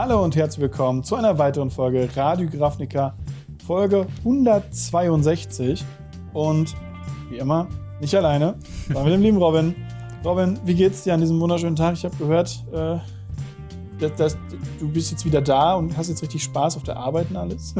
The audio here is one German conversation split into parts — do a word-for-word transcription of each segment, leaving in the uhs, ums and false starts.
Hallo und herzlich willkommen zu einer weiteren Folge Radio Gravnica, Folge hundertzweiundsechzig. Und wie immer, nicht alleine, sondern mit dem lieben Robin. Robin, wie geht's dir an diesem wunderschönen Tag? Ich habe gehört, äh, dass, dass, du bist jetzt wieder da und hast jetzt richtig Spaß auf der Arbeit und alles.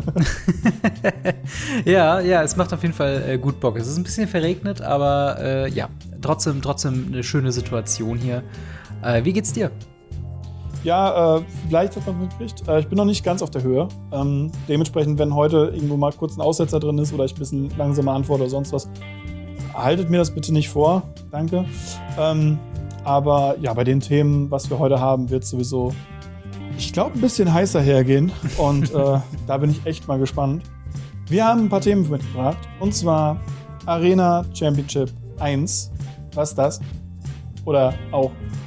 ja, ja, es macht auf jeden Fall äh, gut Bock. Es ist ein bisschen verregnet, aber äh, ja, trotzdem, trotzdem eine schöne Situation hier. Äh, wie geht's dir? Ja, äh, vielleicht hat man mitgekriegt. Äh, ich bin noch nicht ganz auf der Höhe. Ähm, dementsprechend, wenn heute irgendwo mal kurz ein Aussetzer drin ist oder ich ein bisschen langsamer antworte oder sonst was, haltet mir das bitte nicht vor. Danke. Ähm, aber ja, bei den Themen, was wir heute haben, wird sowieso, ich glaube, ein bisschen heißer hergehen. Und äh, da bin ich echt mal gespannt. Wir haben ein paar Themen mitgebracht. Und zwar Arena Championship eins. Was ist das? Oder auch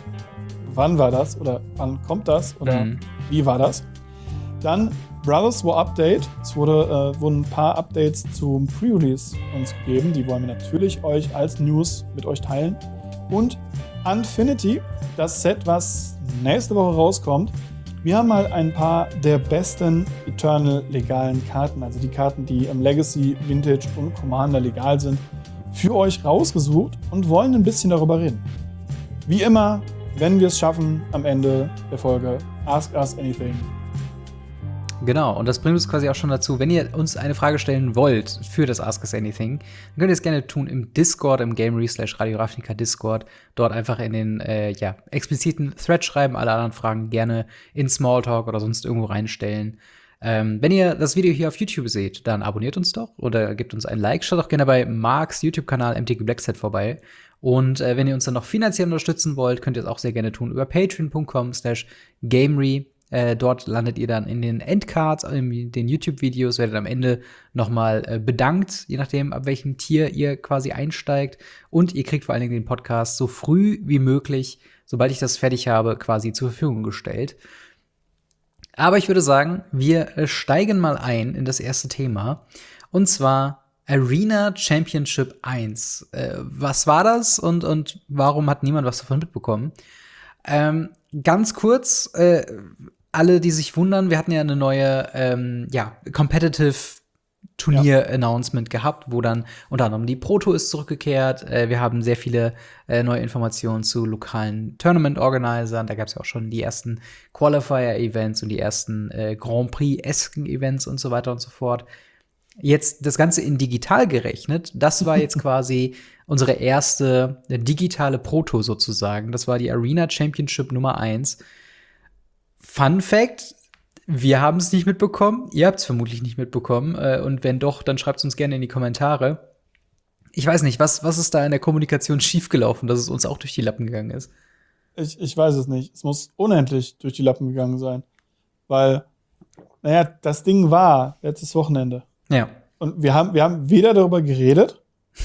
wann war das? Oder wann kommt das? Oder mhm. wie war das? Dann Brothers War Update. Es wurde, äh, wurden ein paar Updates zum Pre-Release uns gegeben. Die wollen wir natürlich euch als News mit euch teilen. Und Unfinity, das Set, was nächste Woche rauskommt. Wir haben mal ein paar der besten Eternal legalen Karten, also die Karten, die im Legacy, Vintage und Commander legal sind, für euch rausgesucht und wollen ein bisschen darüber reden. Wie immer, wenn wir es schaffen, am Ende der Folge Ask Us Anything. Genau, und das bringt uns quasi auch schon dazu, wenn ihr uns eine Frage stellen wollt für das Ask Us Anything, dann könnt ihr es gerne tun im Discord, im Gamery slash Radio Gravnica Discord. Dort einfach in den äh, ja, expliziten Thread schreiben, alle anderen Fragen gerne in Smalltalk oder sonst irgendwo reinstellen. Ähm, wenn ihr das Video hier auf YouTube seht, dann abonniert uns doch oder gebt uns ein Like. Schaut auch gerne bei Marks YouTube-Kanal M T G Blackset vorbei. Und äh, wenn ihr uns dann noch finanziell unterstützen wollt, könnt ihr es auch sehr gerne tun über patreon punkt com slash gamery. Äh, dort landet ihr dann in den Endcards, in den YouTube-Videos, werdet am Ende nochmal äh, bedankt, je nachdem, ab welchem Tier ihr quasi einsteigt. Und ihr kriegt vor allen Dingen den Podcast so früh wie möglich, sobald ich das fertig habe, quasi zur Verfügung gestellt. Aber ich würde sagen, wir äh, steigen mal ein in das erste Thema. Und zwar Arena Championship eins. Äh, was war das und, und warum hat niemand was davon mitbekommen? Ähm, ganz kurz, äh, alle, die sich wundern, wir hatten ja eine neue ähm, ja, Competitive Turnier-Announcement ja. gehabt, wo dann unter anderem die Proto ist zurückgekehrt. Äh, wir haben sehr viele äh, neue Informationen zu lokalen Tournament-Organisern. Da gab es ja auch schon die ersten Qualifier-Events und die ersten äh, Grand Prix-esken Events und so weiter und so fort. Jetzt das Ganze in digital gerechnet, das war jetzt quasi unsere erste digitale Proto sozusagen. Das war die Arena Championship Nummer eins. Fun Fact, wir haben es nicht mitbekommen, ihr habt es vermutlich nicht mitbekommen. Und wenn doch, dann schreibt es uns gerne in die Kommentare. Ich weiß nicht, was, was ist da in der Kommunikation schiefgelaufen, dass es uns auch durch die Lappen gegangen ist? Ich, ich weiß es nicht. Es muss unendlich durch die Lappen gegangen sein. Weil, naja, das Ding war letztes Wochenende. Ja. Und wir haben, wir haben weder darüber geredet,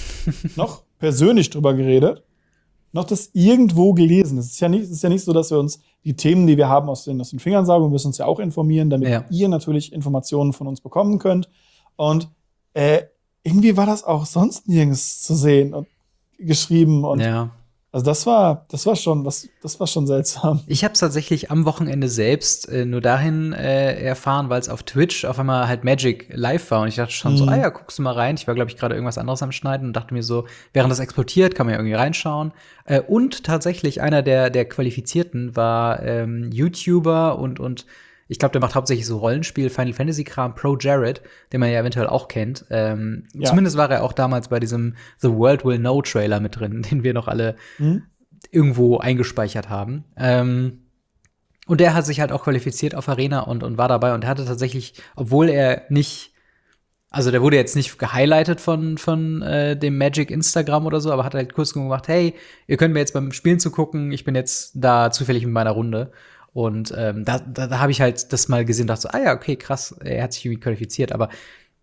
noch persönlich darüber geredet, noch das irgendwo gelesen. Es ist ja nicht, es ist ja nicht so, dass wir uns die Themen, die wir haben, aus den, aus den Fingern saugen. Wir müssen uns ja auch informieren, damit ja. ihr natürlich Informationen von uns bekommen könnt. Und äh, irgendwie war das auch sonst nirgends zu sehen und geschrieben. Und ja. Also das war, das war schon, was, das war schon seltsam. Ich habe es tatsächlich am Wochenende selbst äh, nur dahin äh, erfahren, weil es auf Twitch auf einmal halt Magic live war und ich dachte schon mhm. so, ah ja, guckst du mal rein. Ich war, glaube ich, gerade irgendwas anderes am Schneiden und dachte mir so, während das exportiert, kann man ja irgendwie reinschauen. Äh, und tatsächlich einer der der Qualifizierten war ähm, YouTuber und und ich glaube, der macht hauptsächlich so Rollenspiel, Final Fantasy Kram, Pro Jared, den man ja eventuell auch kennt. Ähm, ja. Zumindest war er auch damals bei diesem The World Will Know Trailer mit drin, den wir noch alle mhm. irgendwo eingespeichert haben. Ähm, und der hat sich halt auch qualifiziert auf Arena und, und war dabei und hatte tatsächlich, obwohl er nicht, also der wurde jetzt nicht gehighlightet von, von äh, dem Magic Instagram oder so, aber hat halt kurz gemacht, hey, ihr könnt mir jetzt beim Spielen zugucken, ich bin jetzt da zufällig in meiner Runde. Und ähm, da, da, da habe ich halt das mal gesehen und dachte so, ah ja, okay, krass, er hat sich irgendwie qualifiziert. Aber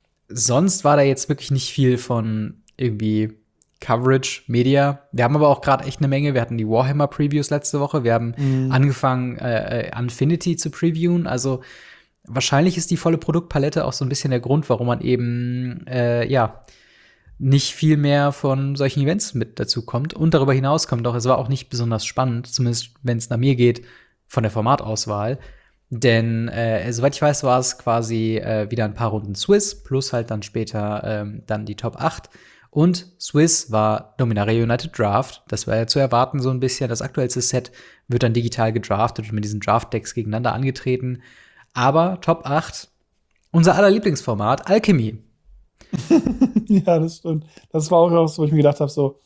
sonst war da jetzt wirklich nicht viel von irgendwie Coverage, Media. Wir haben aber auch gerade echt eine Menge. Wir hatten die Warhammer-Previews letzte Woche. Wir haben mhm. angefangen, äh, Unfinity zu previewen. Also wahrscheinlich ist die volle Produktpalette auch so ein bisschen der Grund, warum man eben, äh, ja, nicht viel mehr von solchen Events mit dazu kommt. Und darüber hinaus kommt auch, es war auch nicht besonders spannend, zumindest wenn es nach mir geht, von der Formatauswahl. Denn, äh, soweit ich weiß, war es quasi äh, wieder ein paar Runden Swiss, plus halt dann später ähm, dann die Top acht. Und Swiss war Dominaria United Draft. Das war ja zu erwarten so ein bisschen. Das aktuellste Set wird dann digital gedraftet und mit diesen Draft-Decks gegeneinander angetreten. Aber Top acht, unser aller Lieblingsformat, Alchemy. Ja, das stimmt. Das war auch was, wo ich mir gedacht habe, so,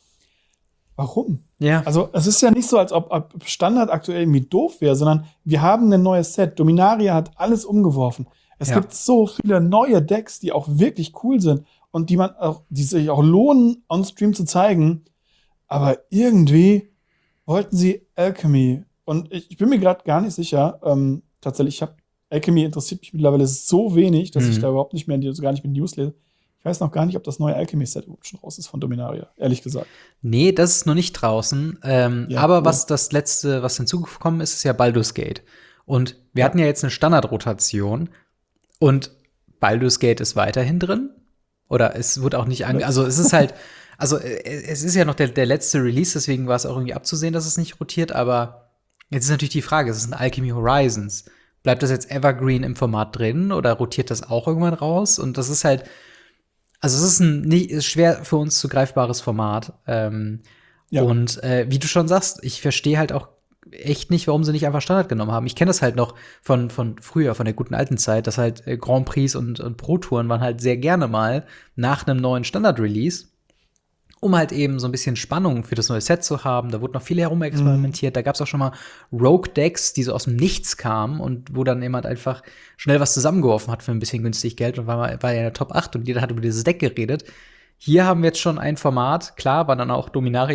warum? Ja. Also, es ist ja nicht so, als ob, ob Standard aktuell irgendwie doof wäre, sondern wir haben ein neues Set. Dominaria hat alles umgeworfen. Es Ja. gibt so viele neue Decks, die auch wirklich cool sind und die man auch, die sich auch lohnen, on Stream zu zeigen. Aber irgendwie wollten sie Alchemy. Und ich, ich bin mir gerade gar nicht sicher. Ähm, tatsächlich, ich habe Alchemy interessiert mich mittlerweile so wenig, dass Mhm. ich da überhaupt nicht mehr, in die- gar nicht mehr News lese. Ich weiß noch gar nicht, ob das neue Alchemy-Set überhaupt schon raus ist von Dominaria, ehrlich gesagt. Nee, das ist noch nicht draußen. Ähm, Ja, aber cool. was das letzte, was hinzugekommen ist, ist ja Baldur's Gate. Und wir Ja. hatten ja jetzt eine Standardrotation und Baldur's Gate ist weiterhin drin. Oder es wird auch nicht ange. Also es ist halt, also äh, es ist ja noch der, der letzte Release, deswegen war es auch irgendwie abzusehen, dass es nicht rotiert, aber jetzt ist natürlich die Frage, es ist ein Alchemy Horizons. Bleibt das jetzt Evergreen im Format drin oder rotiert das auch irgendwann raus? Und das ist halt, also es ist ein nicht, ist schwer für uns zu greifbares Format. Ähm, Ja. Und äh, wie du schon sagst, ich verstehe halt auch echt nicht, warum sie nicht einfach Standard genommen haben. Ich kenne das halt noch von, von früher, von der guten alten Zeit, dass halt äh, Grand Prix und, und Pro-Touren waren halt sehr gerne mal nach einem neuen Standard-Release, um halt eben so ein bisschen Spannung für das neue Set zu haben. Da wurde noch viel herumexperimentiert. Da gab es auch schon mal Rogue-Decks, die so aus dem Nichts kamen und wo dann jemand einfach schnell was zusammengeworfen hat für ein bisschen günstig Geld und war, mal- war ja in der Top acht und jeder hat über dieses Deck geredet. Hier haben wir jetzt schon ein Format, klar, waren dann auch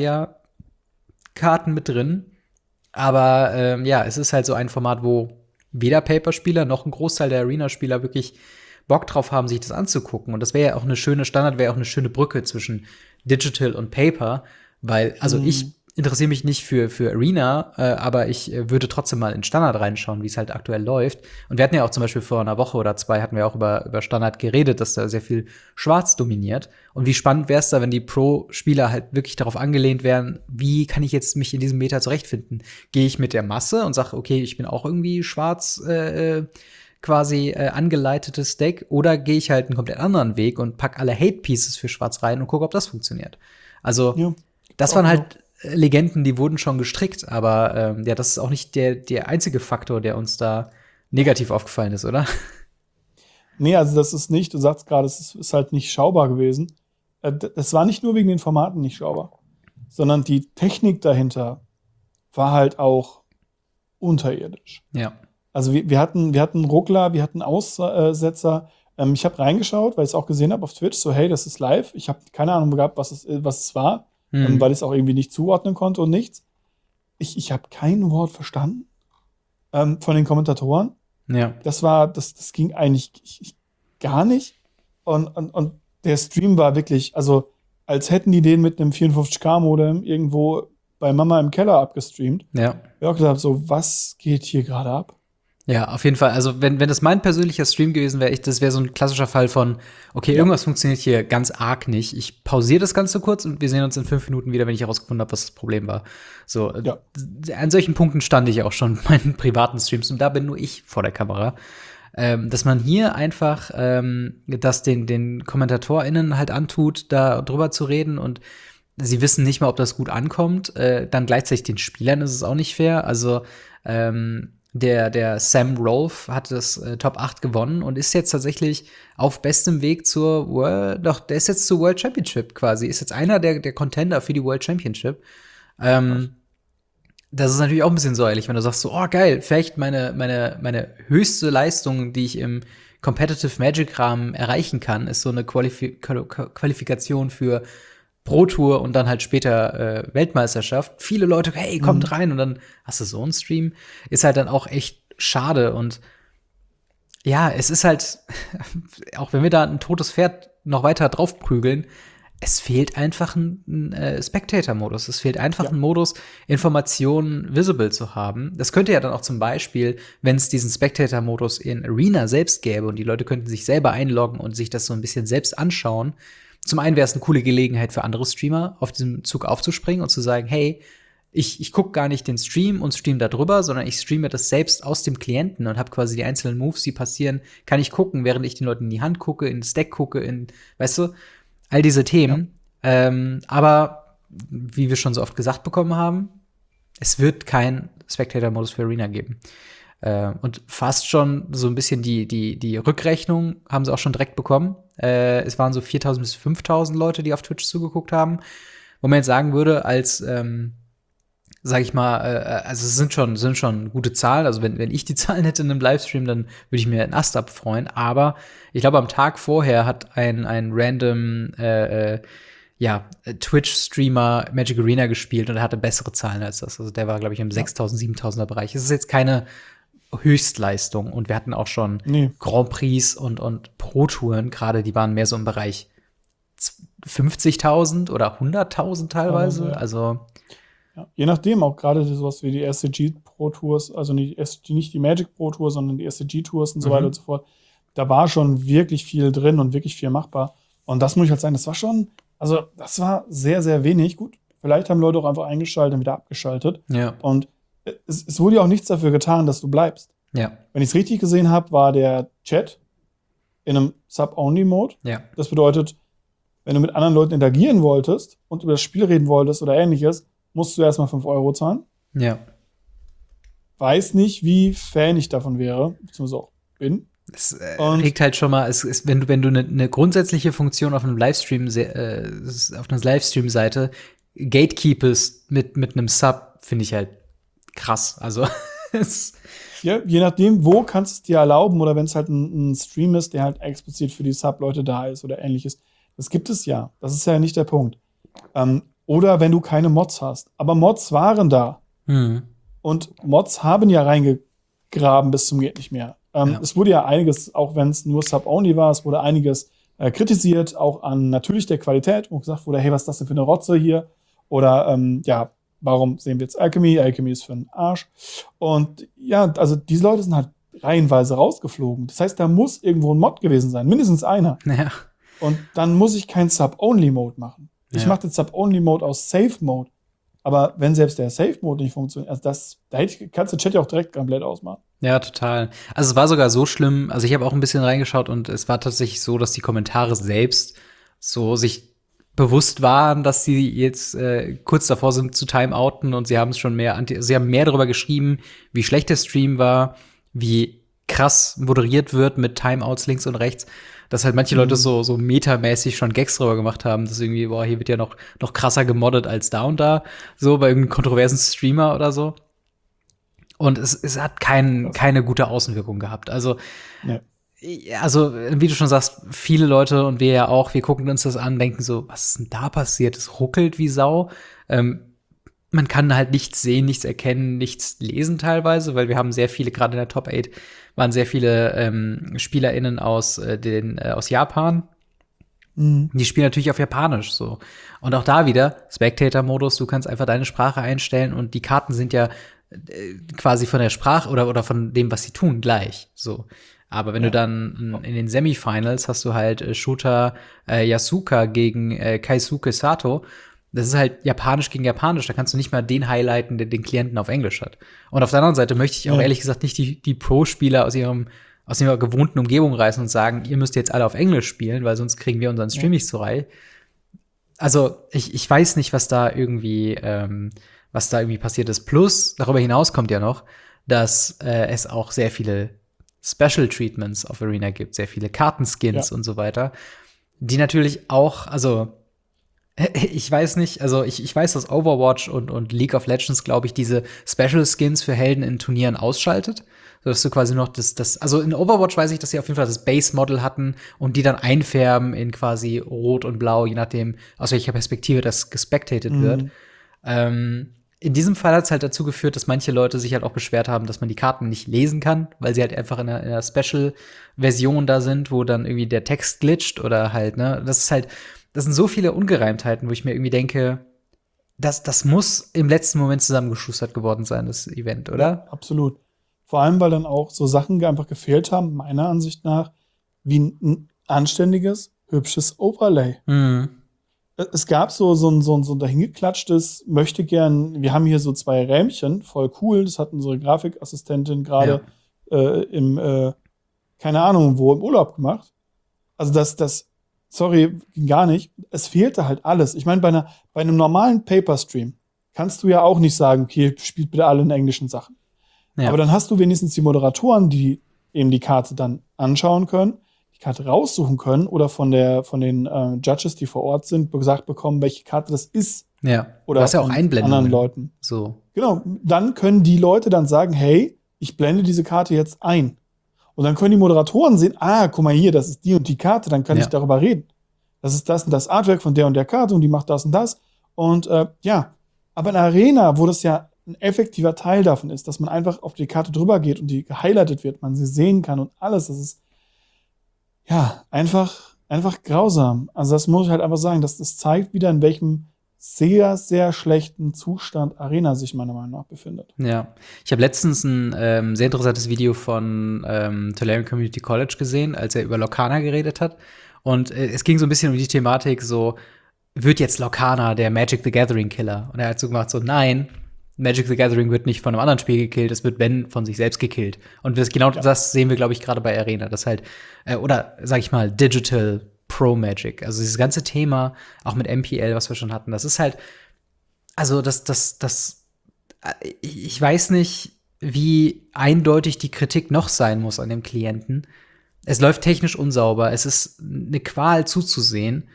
Dominaria-Karten mit drin. Aber ähm, ja, es ist halt so ein Format, wo weder Paper-Spieler noch ein Großteil der Arena-Spieler wirklich Bock drauf haben, sich das anzugucken. Und das wäre ja auch eine schöne Standard, wäre auch eine schöne Brücke zwischen Digital und Paper, weil, also Mhm. ich interessiere mich nicht für, für Arena, äh, aber ich äh, würde trotzdem mal in Standard reinschauen, wie es halt aktuell läuft. Und wir hatten ja auch zum Beispiel vor einer Woche oder zwei hatten wir auch über, über Standard geredet, dass da sehr viel Schwarz dominiert. Und wie spannend wäre es da, wenn die Pro-Spieler halt wirklich darauf angelehnt wären, wie kann ich jetzt mich in diesem Meta zurechtfinden? Gehe ich mit der Masse und sage, okay, ich bin auch irgendwie schwarz äh, quasi äh, angeleitetes Deck, oder gehe ich halt einen komplett anderen Weg und pack alle Hate-Pieces für schwarz rein und gucke, ob das funktioniert. Also, Ja, das auch waren noch. halt äh, Legenden, die wurden schon gestrickt, aber ähm, ja, das ist auch nicht der, der einzige Faktor, der uns da negativ aufgefallen ist, oder? Nee, also das ist nicht, du sagst gerade, es ist, ist halt nicht schaubar gewesen. Äh, d- Das war nicht nur wegen den Formaten nicht schaubar, sondern die Technik dahinter war halt auch unterirdisch. Ja. Also wir, wir hatten, wir hatten Ruckler, wir hatten Aussetzer. Ähm, ich habe reingeschaut, weil ich es auch gesehen habe auf Twitch, so hey, das ist live. Ich habe keine Ahnung gehabt, was es, äh, was es war, Mhm. ähm, weil ich es auch irgendwie nicht zuordnen konnte und nichts. Ich, ich habe kein Wort verstanden ähm, von den Kommentatoren. Ja. Das war, das, das ging eigentlich ich, ich, gar nicht. Und, und, und der Stream war wirklich, also als hätten die den mit einem vierundfünfzig K-Modem irgendwo bei Mama im Keller abgestreamt. Ja. Ich habe auch gesagt, so, was geht hier gerade ab? Ja, auf jeden Fall. Also, wenn, wenn das mein persönlicher Stream gewesen wäre, ich, das wäre so ein klassischer Fall von, okay, Ja. irgendwas funktioniert hier ganz arg nicht. Ich pausiere das Ganze kurz und wir sehen uns in fünf Minuten wieder, wenn ich herausgefunden habe, was das Problem war. So, äh, Ja. an solchen Punkten stand ich auch schon in meinen privaten Streams und da bin nur ich vor der Kamera. Ähm, dass man hier einfach ähm, das den, den KommentatorInnen halt antut, da drüber zu reden und sie wissen nicht mal, ob das gut ankommt. Äh, dann gleichzeitig den Spielern ist es auch nicht fair. Also, ähm, Der, der Sam Rolfe hat das äh, Top acht gewonnen und ist jetzt tatsächlich auf bestem Weg zur World, doch, der ist jetzt zur World Championship quasi, ist jetzt einer der, der Contender für die World Championship. Ähm, das ist natürlich auch ein bisschen säuerlich, wenn du sagst so, oh geil, vielleicht meine, meine, meine höchste Leistung, die ich im Competitive Magic-Rahmen erreichen kann, ist so eine Qualifi Qual- Qualifikation für Pro Tour und dann halt später äh, Weltmeisterschaft. Viele Leute, hey, kommt Mhm. rein und dann hast du so einen Stream. Ist halt dann auch echt schade und ja, es ist halt, auch wenn wir da ein totes Pferd noch weiter draufprügeln, es fehlt einfach ein, ein äh, Spectator-Modus. Es fehlt einfach Ja. ein Modus, Informationen visible zu haben. Das könnte ja dann auch zum Beispiel, wenn es diesen Spectator-Modus in Arena selbst gäbe und die Leute könnten sich selber einloggen und sich das so ein bisschen selbst anschauen. Zum einen wäre es eine coole Gelegenheit für andere Streamer, auf diesem Zug aufzuspringen und zu sagen, hey, ich, ich gucke gar nicht den Stream und stream da drüber, sondern ich streame das selbst aus dem Klienten und habe quasi die einzelnen Moves, die passieren, kann ich gucken, während ich den Leuten in die Hand gucke, in das Deck gucke, in, weißt du, all diese Themen. Ja. Ähm, aber wie wir schon so oft gesagt bekommen haben, es wird kein Spectator-Modus für Arena geben. Äh, und fast schon so ein bisschen die, die, die Rückrechnung haben sie auch schon direkt bekommen. Äh, es waren so viertausend bis fünftausend Leute, die auf Twitch zugeguckt haben. Wo man jetzt sagen würde, als ähm, sag ich mal, äh, also es sind schon, sind schon gute Zahlen. Also wenn, wenn ich die Zahlen hätte in einem Livestream, dann würde ich mir einen Ast abfreuen. Aber ich glaube, am Tag vorher hat ein, ein random äh, äh, ja, Twitch-Streamer Magic Arena gespielt und er hatte bessere Zahlen als das. Also der war, glaube ich, im ja. sechstausend, siebentausender Bereich. Es ist jetzt keine Höchstleistung. Und wir hatten auch schon nee. Grand Prix und, und Pro-Touren gerade, die waren mehr so im Bereich fünfzigtausend oder hunderttausend teilweise. Ja, ja. Also ja, je nachdem, auch gerade sowas wie die S C G Pro Tours, also nicht die, nicht die Magic Pro Tour, sondern die S C G Tours und so mhm. weiter und so fort. Da war schon wirklich viel drin und wirklich viel machbar. Und das muss ich halt sagen, das war schon, also das war sehr, sehr wenig. Gut, vielleicht haben Leute auch einfach eingeschaltet und wieder abgeschaltet. Ja. Und es, es wurde ja auch nichts dafür getan, dass du bleibst. Ja. Wenn ich es richtig gesehen habe, war der Chat in einem Sub-Only-Mode. Ja. Das bedeutet, wenn du mit anderen Leuten interagieren wolltest und über das Spiel reden wolltest oder ähnliches, musst du erstmal fünf Euro zahlen. Ja. Weiß nicht, wie Fan ich davon wäre, beziehungsweise auch bin. Es äh, regt halt schon mal, es ist, wenn du, wenn du eine ne grundsätzliche Funktion auf einem Livestream, äh, auf einer Livestream-Seite gatekeepest mit, mit einem Sub, finde ich halt krass. Also, es ja, je nachdem, wo kannst du es dir erlauben oder wenn es halt ein, ein Stream ist, der halt explizit für die Sub-Leute da ist oder ähnliches. Das gibt es ja. Das ist ja nicht der Punkt. Ähm, oder wenn du keine Mods hast. Aber Mods waren da. Mhm. Und Mods haben ja reingegraben bis zum geht nicht mehr. Ähm, ja. Es wurde ja einiges, auch wenn es nur Sub-Only war, es wurde einiges äh, kritisiert, auch an natürlich der Qualität, wo gesagt wurde, hey, was ist das denn für eine Rotze hier? Oder ähm, ja, warum sehen wir jetzt Alchemy? Alchemy ist für einen Arsch. Und ja, also diese Leute sind halt reihenweise rausgeflogen. Das heißt, da muss irgendwo ein Mod gewesen sein. Mindestens einer. Ja. Und dann muss ich keinen Sub-Only-Mode machen. Ich Ja. mache den Sub-Only-Mode aus Safe-Mode. Aber wenn selbst der Safe-Mode nicht funktioniert, also das, da hätte- kannst du Chat ja auch direkt komplett ausmachen. Ja, total. Also es war sogar so schlimm, also ich habe auch ein bisschen reingeschaut und es war tatsächlich so, dass die Kommentare selbst so sich bewusst waren, dass sie jetzt äh, kurz davor sind zu timeouten und sie haben es schon mehr, anti sie haben mehr darüber geschrieben, wie schlecht der Stream war, wie krass moderiert wird mit Timeouts links und rechts, dass halt manche Mhm. Leute so so metamäßig schon Gags drüber gemacht haben, dass irgendwie, boah, hier wird ja noch noch krasser gemoddet als da und da, so bei irgendeinem kontroversen Streamer oder so. Und es, es hat kein, keine gute Außenwirkung gehabt. Also, Ja. also, wie du schon sagst, viele Leute und wir ja auch, wir gucken uns das an, denken so, was ist denn da passiert? Es ruckelt wie Sau. Ähm, man kann halt nichts sehen, nichts erkennen, nichts lesen teilweise, weil wir haben sehr viele, gerade in der Top acht waren sehr viele ähm, SpielerInnen aus, äh, den, äh, aus Japan. Mhm. Die spielen natürlich auf Japanisch so. Und auch da wieder, Spectator-Modus, du kannst einfach deine Sprache einstellen und die Karten sind ja äh, quasi von der Sprache oder, oder von dem, was sie tun, gleich. So. Aber wenn Ja. du dann in den Semifinals hast du halt äh, Shota äh, Yasuka gegen äh, Keisuke Sato. Das ist halt Japanisch gegen Japanisch. Da kannst du nicht mal den highlighten, der den Klienten auf Englisch hat. Und auf der anderen Seite möchte ich auch Ja. ehrlich gesagt nicht die, die Pro-Spieler aus ihrem aus ihrer gewohnten Umgebung reißen und sagen, ihr müsst jetzt alle auf Englisch spielen, weil sonst kriegen wir unseren Stream Ja. nicht zur Reihe. Also ich, ich weiß nicht, was da irgendwie ähm, was da irgendwie passiert ist. Plus, darüber hinaus kommt ja noch, dass äh, es auch sehr viele Special Treatments auf Arena gibt, sehr viele Kartenskins Ja. und so weiter, die natürlich auch, also ich weiß nicht, also ich, ich weiß, dass Overwatch und, und League of Legends, glaube ich, diese Special Skins für Helden in Turnieren ausschaltet. Sodass du quasi noch das, das, also in Overwatch weiß ich, dass sie auf jeden Fall das Base-Model hatten und die dann einfärben in quasi Rot und Blau, je nachdem, aus welcher Perspektive das gespectated Mhm. wird. Ähm, in diesem Fall hat es halt dazu geführt, dass manche Leute sich halt auch beschwert haben, dass man die Karten nicht lesen kann, weil sie halt einfach in einer, in einer Special-Version da sind, wo dann irgendwie der Text glitscht oder halt, ne, das ist halt, das sind so viele Ungereimtheiten, wo ich mir irgendwie denke, das, das muss im letzten Moment zusammengeschustert geworden sein, das Event, oder? Ja, absolut. Vor allem, weil dann auch so Sachen einfach gefehlt haben, meiner Ansicht nach, wie ein, ein anständiges, hübsches Overlay. Mhm. es gab so, so ein, so ein, so ein dahingeklatschtes, möchte gern, wir haben hier so zwei Rähmchen, voll cool, das hat unsere Grafikassistentin gerade ja. äh, im, äh, keine Ahnung wo, im Urlaub gemacht. Also das, das, sorry, ging gar nicht. Es fehlte halt alles. Ich meine, bei, einer, bei einem normalen Paper-Stream kannst du ja auch nicht sagen, okay, spielt bitte alle in englischen Sachen. Ja. Aber dann hast du wenigstens die Moderatoren, die eben die Karte dann anschauen können, die Karte raussuchen können oder von, der, von den äh, Judges, die vor Ort sind, gesagt bekommen, welche Karte das ist. Ja, oder was ja auch Einblendungen. Anderen Leuten. So. Genau, dann können die Leute dann sagen, hey, ich blende diese Karte jetzt ein. Und dann können die Moderatoren sehen, ah, guck mal hier, das ist die und die Karte, dann kann ja. ich darüber reden. Das ist das und das Artwork von der und der Karte und die macht das und das. Und äh, ja, aber in einer Arena, wo das ja ein effektiver Teil davon ist, dass man einfach auf die Karte drüber geht und die gehighlightet wird, man sie sehen kann und alles, das ist ja einfach, einfach grausam. Also das muss ich halt einfach sagen, dass das zeigt wieder, in welchem sehr, sehr schlechten Zustand Arena sich meiner Meinung nach befindet. Ja, ich habe letztens ein ähm, sehr interessantes Video von ähm, Tolarian Community College gesehen, als er über Lorcana geredet hat. Und äh, es ging so ein bisschen um die Thematik, so, wird jetzt Lorcana der Magic the Gathering Killer? Und er hat so gemacht, so, nein, Magic the Gathering wird nicht von einem anderen Spiel gekillt, es wird, wenn, von sich selbst gekillt. Und das, genau ja. das sehen wir, glaube ich, gerade bei Arena. Das halt, äh, oder sag ich mal, Digital Pro Magic. Also dieses ganze Thema, auch mit M P L, was wir schon hatten, das ist halt, also das, das, das, ich weiß nicht, wie eindeutig die Kritik noch sein muss an dem Klienten. Es läuft technisch unsauber, es ist eine Qual zuzusehen.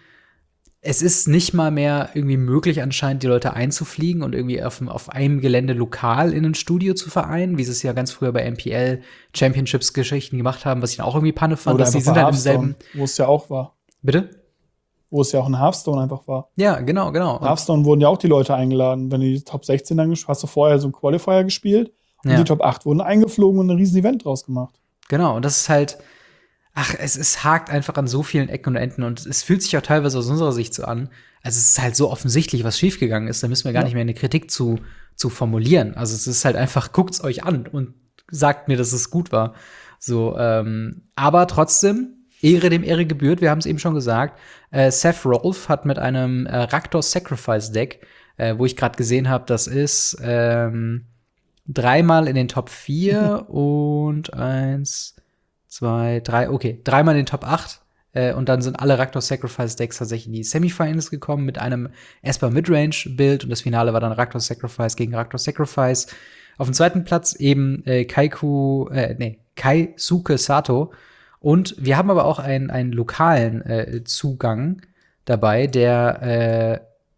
Es ist nicht mal mehr irgendwie möglich, anscheinend die Leute einzufliegen und irgendwie auf, auf einem Gelände lokal in ein Studio zu vereinen, wie sie es ja ganz früher bei M P L Championships-Geschichten gemacht haben, was ich dann auch irgendwie Panne fand, Oder dass die sind halt im selben. Wo es ja auch war. Bitte? Wo es ja auch in Hearthstone einfach war. Ja, genau, genau. In Hearthstone wurden ja auch die Leute eingeladen. Wenn du die Top sechzehn dann gespielt hast, du vorher so einen Qualifier gespielt und ja. die Top acht wurden eingeflogen und ein riesen Event draus gemacht. Genau, und das ist halt, ach, es, es hakt einfach an so vielen Ecken und Enden und es fühlt sich auch teilweise aus unserer Sicht so an. Also es ist halt so offensichtlich, was schiefgegangen ist, da müssen wir gar ja. nicht mehr eine Kritik zu, zu formulieren. Also es ist halt einfach, guckt's euch an und sagt mir, dass es gut war. So, ähm, aber trotzdem, Ehre dem Ehre gebührt, wir haben es eben schon gesagt, äh, Seth Rolf hat mit einem äh, Raktor Sacrifice Deck, äh, wo ich gerade gesehen habe, das ist ähm, dreimal in den Top vier und eins, zwei, drei, okay, dreimal in den Top acht. Äh, und dann sind alle Raktor Sacrifice Decks tatsächlich in die Semifinals gekommen mit einem Esper Midrange Build und das Finale war dann Raktor Sacrifice gegen Raktor Sacrifice. Auf dem zweiten Platz eben äh, Kaiku, äh, nee, Kaisuke Sato. Und wir haben aber auch einen, einen lokalen äh, Zugang dabei, der äh,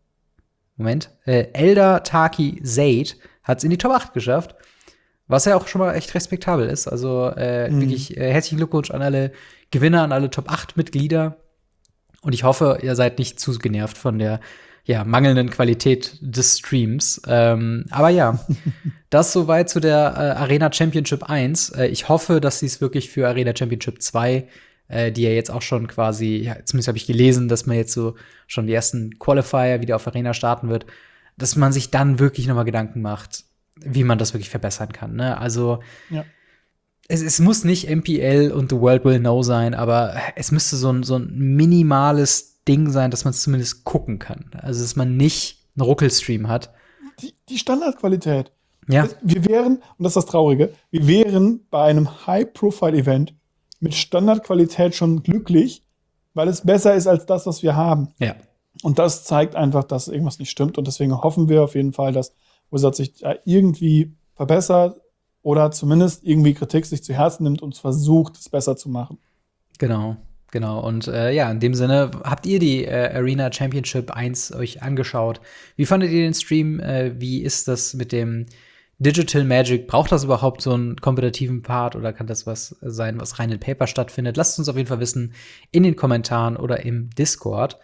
Moment, äh, Elder Taki Zaid hat es in die Top acht geschafft, was ja auch schon mal echt respektabel ist. Also äh, mhm. wirklich äh, herzlichen Glückwunsch an alle Gewinner, an alle Top acht Mitglieder. Und ich hoffe, ihr seid nicht zu genervt von der ja, mangelnden Qualität des Streams. Ähm, aber ja, das soweit zu der äh, Arena Championship eins. Äh, ich hoffe, dass sie es wirklich für Arena Championship zwei, äh, die ja jetzt auch schon quasi, ja, zumindest habe ich gelesen, dass man jetzt so schon die ersten Qualifier wieder auf Arena starten wird, dass man sich dann wirklich noch mal Gedanken macht, wie man das wirklich verbessern kann. Ne? Also ja. es, es muss nicht M P L und The World Will Know sein, aber es müsste so ein, so ein minimales Ding sein, dass man es zumindest gucken kann. Also, dass man nicht einen Ruckelstream hat. Die, die Standardqualität. Ja. Wir wären, und das ist das Traurige, wir wären bei einem High-Profile-Event mit Standardqualität schon glücklich, weil es besser ist als das, was wir haben. Ja. Und das zeigt einfach, dass irgendwas nicht stimmt. Und deswegen hoffen wir auf jeden Fall, dass Wizard sich irgendwie verbessert oder zumindest irgendwie Kritik sich zu Herzen nimmt und versucht, es besser zu machen. Genau. Genau, und äh, ja, in dem Sinne, habt ihr die äh, Arena Championship eins euch angeschaut? Wie fandet ihr den Stream? Äh, wie ist das mit dem Digital Magic? Braucht das überhaupt so einen kompetitiven Part oder kann das was sein, was rein in Paper stattfindet? Lasst uns auf jeden Fall wissen in den Kommentaren oder im Discord.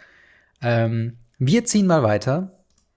Ähm, wir ziehen mal weiter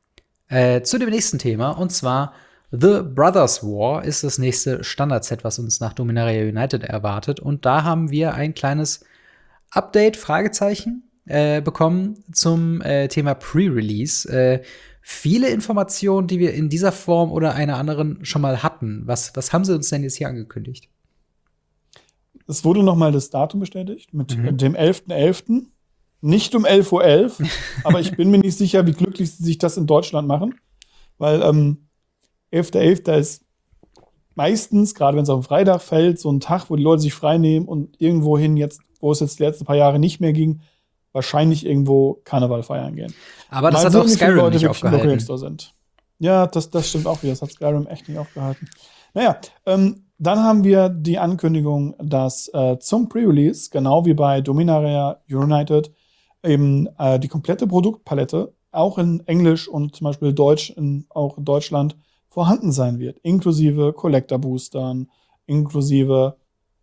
äh, zu dem nächsten Thema, und zwar The Brothers War ist das nächste Standard-Set, was uns nach Dominaria United erwartet. Und da haben wir ein kleines Update, Fragezeichen, äh, bekommen zum äh, Thema Pre-Release. Äh, viele Informationen, die wir in dieser Form oder einer anderen schon mal hatten. Was, was haben sie uns denn jetzt hier angekündigt? Es wurde noch mal das Datum bestätigt mit mhm. dem elften elften nicht um elf Uhr elf, aber ich bin mir nicht sicher, wie glücklich sie sich das in Deutschland machen. Weil ähm, elfter elfter ist meistens, gerade wenn es auf den Freitag fällt, so ein Tag, wo die Leute sich frei nehmen und irgendwohin jetzt, wo es jetzt die letzten paar Jahre nicht mehr ging, wahrscheinlich irgendwo Karneval feiern gehen. Aber das Mal hat sehen, auch wie viele Skyrim Leute nicht wirklich im Local Game aufgehalten. Store sind. Ja, das, das stimmt auch wieder. Das hat Skyrim echt nicht aufgehalten. Naja, ähm, dann haben wir die Ankündigung, dass äh, zum Pre-Release, genau wie bei Dominaria United, eben äh, die komplette Produktpalette auch in Englisch und zum Beispiel Deutsch in, auch in Deutschland vorhanden sein wird. Inklusive Collector-Boostern, inklusive,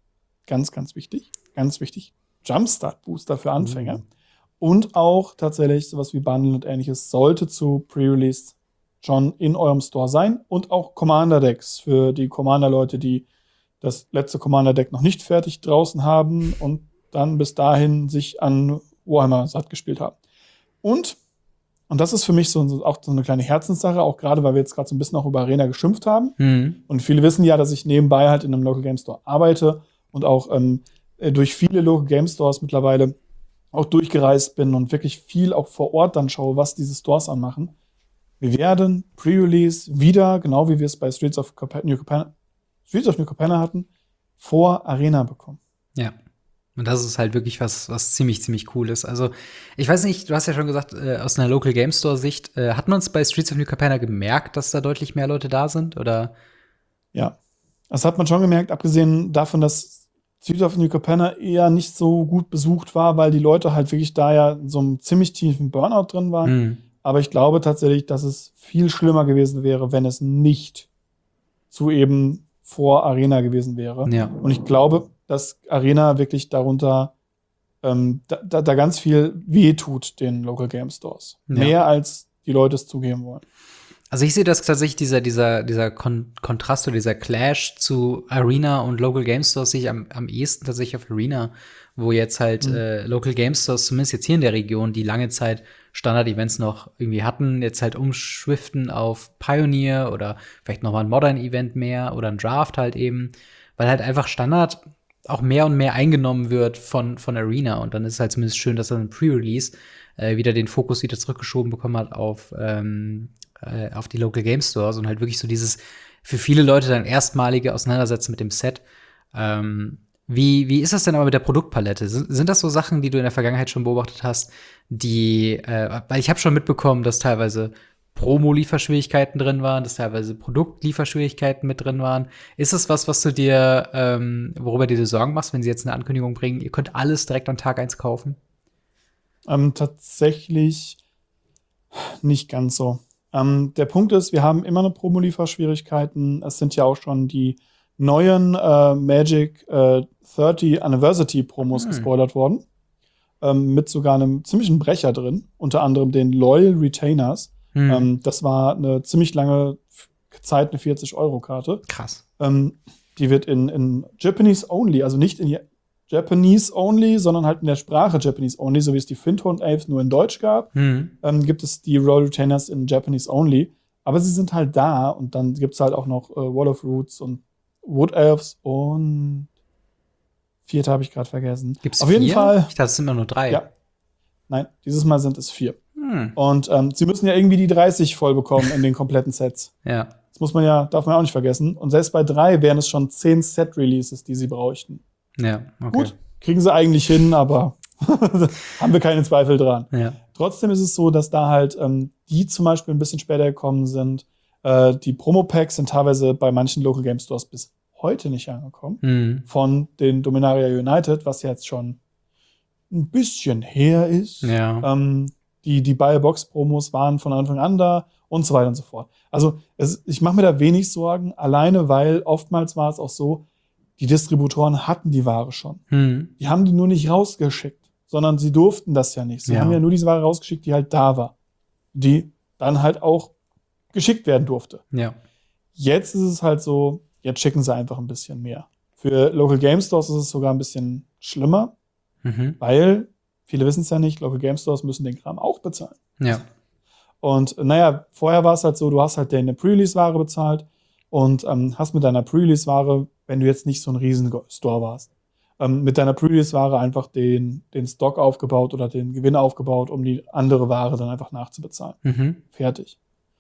ganz, ganz wichtig, ganz wichtig, Jumpstart-Booster für Anfänger. Mhm. Und auch tatsächlich sowas wie Bundle und ähnliches sollte zu Pre-Release schon in eurem Store sein. Und auch Commander-Decks für die Commander-Leute, die das letzte Commander-Deck noch nicht fertig draußen haben und dann bis dahin sich an Warhammer satt gespielt haben. Und, und das ist für mich so, so auch so eine kleine Herzenssache, auch gerade, weil wir jetzt gerade so ein bisschen auch über Arena geschimpft haben. Mhm. Und viele wissen ja, dass ich nebenbei halt in einem Local Game Store arbeite und auch ähm, durch viele Local Game Stores mittlerweile auch durchgereist bin und wirklich viel auch vor Ort dann schaue, was diese Stores anmachen. Wir werden Pre-Release wieder, genau wie wir es bei Streets of New Capenna, Streets of New Capenna hatten, vor Arena bekommen. Ja. Und das ist halt wirklich was, was ziemlich, ziemlich cool ist. Also, ich weiß nicht, du hast ja schon gesagt, äh, aus einer Local Game Store Sicht, äh, hat man es bei Streets of New Capenna gemerkt, dass da deutlich mehr Leute da sind, oder? Ja, das hat man schon gemerkt, abgesehen davon, dass Streets of New Capenna eher nicht so gut besucht war, weil die Leute halt wirklich da ja in so einem ziemlich tiefen Burnout drin waren. Mhm. Aber ich glaube tatsächlich, dass es viel schlimmer gewesen wäre, wenn es nicht zu eben vor Arena gewesen wäre. Ja. Und ich glaube, dass Arena wirklich darunter ähm, da, da, da ganz viel wehtut den Local Game Stores. Ja. Mehr als die Leute es zugeben wollen. Also ich sehe das tatsächlich, dieser, dieser, dieser Kon- Kontrast oder dieser Clash zu Arena und Local Game Stores sehe ich am, am ehesten tatsächlich auf Arena, wo jetzt halt mhm. äh, Local Game Stores, zumindest jetzt hier in der Region, die lange Zeit Standard-Events noch irgendwie hatten, jetzt halt umschwiften auf Pioneer oder vielleicht noch mal ein Modern-Event mehr oder ein Draft halt eben, weil halt einfach Standard auch mehr und mehr eingenommen wird von, von Arena. Und dann ist es halt zumindest schön, dass dann ein Pre-Release äh, wieder den Fokus wieder zurückgeschoben bekommen hat auf, ähm, äh, auf die Local Game Stores und halt wirklich so dieses für viele Leute dann erstmalige Auseinandersetzen mit dem Set. Ähm, Wie, wie ist das denn aber mit der Produktpalette? Sind, sind das so Sachen, die du in der Vergangenheit schon beobachtet hast, die, äh, weil ich habe schon mitbekommen, dass teilweise Promo-Lieferschwierigkeiten drin waren, dass teilweise Produktlieferschwierigkeiten mit drin waren. Ist das was, was du dir, ähm, worüber du dir Sorgen machst, wenn sie jetzt eine Ankündigung bringen, ihr könnt alles direkt an Tag eins kaufen? Ähm, tatsächlich nicht ganz so. Ähm, der Punkt ist, wir haben immer eine Promo-Lieferschwierigkeiten. Es sind ja auch schon die neuen äh, Magic äh, dreißig Anniversary Promos hm. gespoilert worden. Ähm, mit sogar einem ziemlichen Brecher drin. Unter anderem den Loyal Retainers. Hm. Ähm, das war eine ziemlich lange Zeit, eine vierzig-Euro-Karte. Krass. Ähm, die wird in, in Japanese Only, also nicht in Japanese Only, sondern halt in der Sprache Japanese Only, so wie es die Findhorn Elves nur in Deutsch gab, hm. ähm, gibt es die Royal Retainers in Japanese Only. Aber sie sind halt da und dann gibt es halt auch noch äh, Wall of Roots und Wood Elves und vierte habe ich gerade vergessen. Gibt's Auf jeden vier? Fall. Ich dachte, es sind immer nur drei. Ja. Nein, dieses Mal sind es vier. Hm. Und ähm, sie müssen ja irgendwie die dreißig voll bekommen in den kompletten Sets. Ja. Das muss man ja, darf man auch nicht vergessen. Und selbst bei drei wären es schon zehn Set-Releases, die sie bräuchten. Ja, okay. Gut, kriegen sie eigentlich hin, aber haben wir keine Zweifel dran. Ja. Trotzdem ist es so, dass da halt ähm, die zum Beispiel ein bisschen später gekommen sind. Äh, die Promo-Packs sind teilweise bei manchen Local Game Stores bis heute nicht angekommen. Mhm. Von den Dominaria United, was jetzt schon ein bisschen her ist. Ja. Ähm, die die Buy-Box-Promos waren von Anfang an da und so weiter und so fort. Also es, ich mache mir da wenig Sorgen, alleine weil oftmals war es auch so, die Distributoren hatten die Ware schon. Mhm. Die haben die nur nicht rausgeschickt, sondern sie durften das ja nicht. Sie ja. haben ja nur diese Ware rausgeschickt, die halt da war. Die dann halt auch geschickt werden durfte. Ja. Jetzt ist es halt so, jetzt schicken sie einfach ein bisschen mehr. Für Local Game Stores ist es sogar ein bisschen schlimmer, mhm. weil, viele wissen es ja nicht, Local Game Stores müssen den Kram auch bezahlen. Ja. Und naja, vorher war es halt so, du hast halt deine Pre-Release-Ware bezahlt und ähm, hast mit deiner Pre-Release-Ware, wenn du jetzt nicht so ein riesen Store warst, ähm, mit deiner Pre-Release-Ware einfach den, den Stock aufgebaut oder den Gewinn aufgebaut, um die andere Ware dann einfach nachzubezahlen. Mhm. Fertig.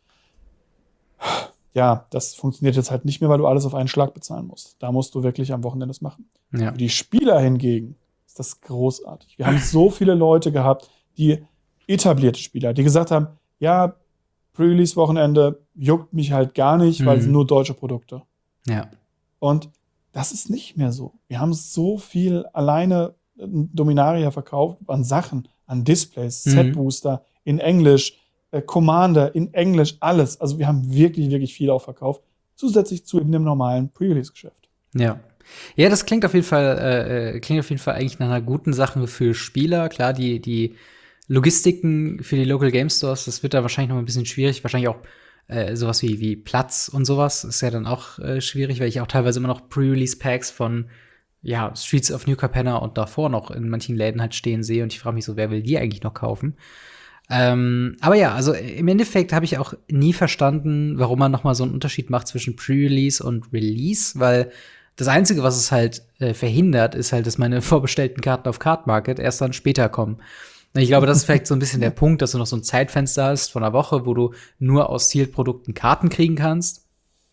Ja, das funktioniert jetzt halt nicht mehr, weil du alles auf einen Schlag bezahlen musst. Da musst du wirklich am Wochenende das machen. Ja. Für die Spieler hingegen ist das großartig. Wir haben so viele Leute gehabt, die etablierte Spieler, die gesagt haben, ja, Pre-Release-Wochenende juckt mich halt gar nicht, weil es Mhm. sind nur deutsche Produkte. Ja. Und das ist nicht mehr so. Wir haben so viel alleine äh, Dominaria verkauft an Sachen, an Displays, Mhm. Set-Booster in Englisch, äh, Commander in Englisch, alles. Also wir haben wirklich, wirklich viel auch verkauft. Zusätzlich zu eben dem normalen Pre-Release-Geschäft. Ja. Ja, das klingt auf jeden Fall, äh, klingt auf jeden Fall eigentlich nach einer guten Sache für Spieler. Klar, die, die Logistiken für die Local Game Stores, das wird da wahrscheinlich noch ein bisschen schwierig. Wahrscheinlich auch äh, sowas wie, wie Platz und sowas ist ja dann auch äh, schwierig, weil ich auch teilweise immer noch Pre-Release-Packs von ja, Streets of New Capenna und davor noch in manchen Läden halt stehen sehe und ich frage mich so, wer will die eigentlich noch kaufen? Ähm, aber ja, also im Endeffekt habe ich auch nie verstanden, warum man noch mal so einen Unterschied macht zwischen Pre-Release und Release, weil das Einzige, was es halt äh, verhindert, ist halt, dass meine vorbestellten Karten auf Card Market erst dann später kommen. Und ich glaube, das ist vielleicht so ein bisschen der Punkt, dass du noch so ein Zeitfenster hast von einer Woche, wo du nur aus Sealed-Produkten Karten kriegen kannst.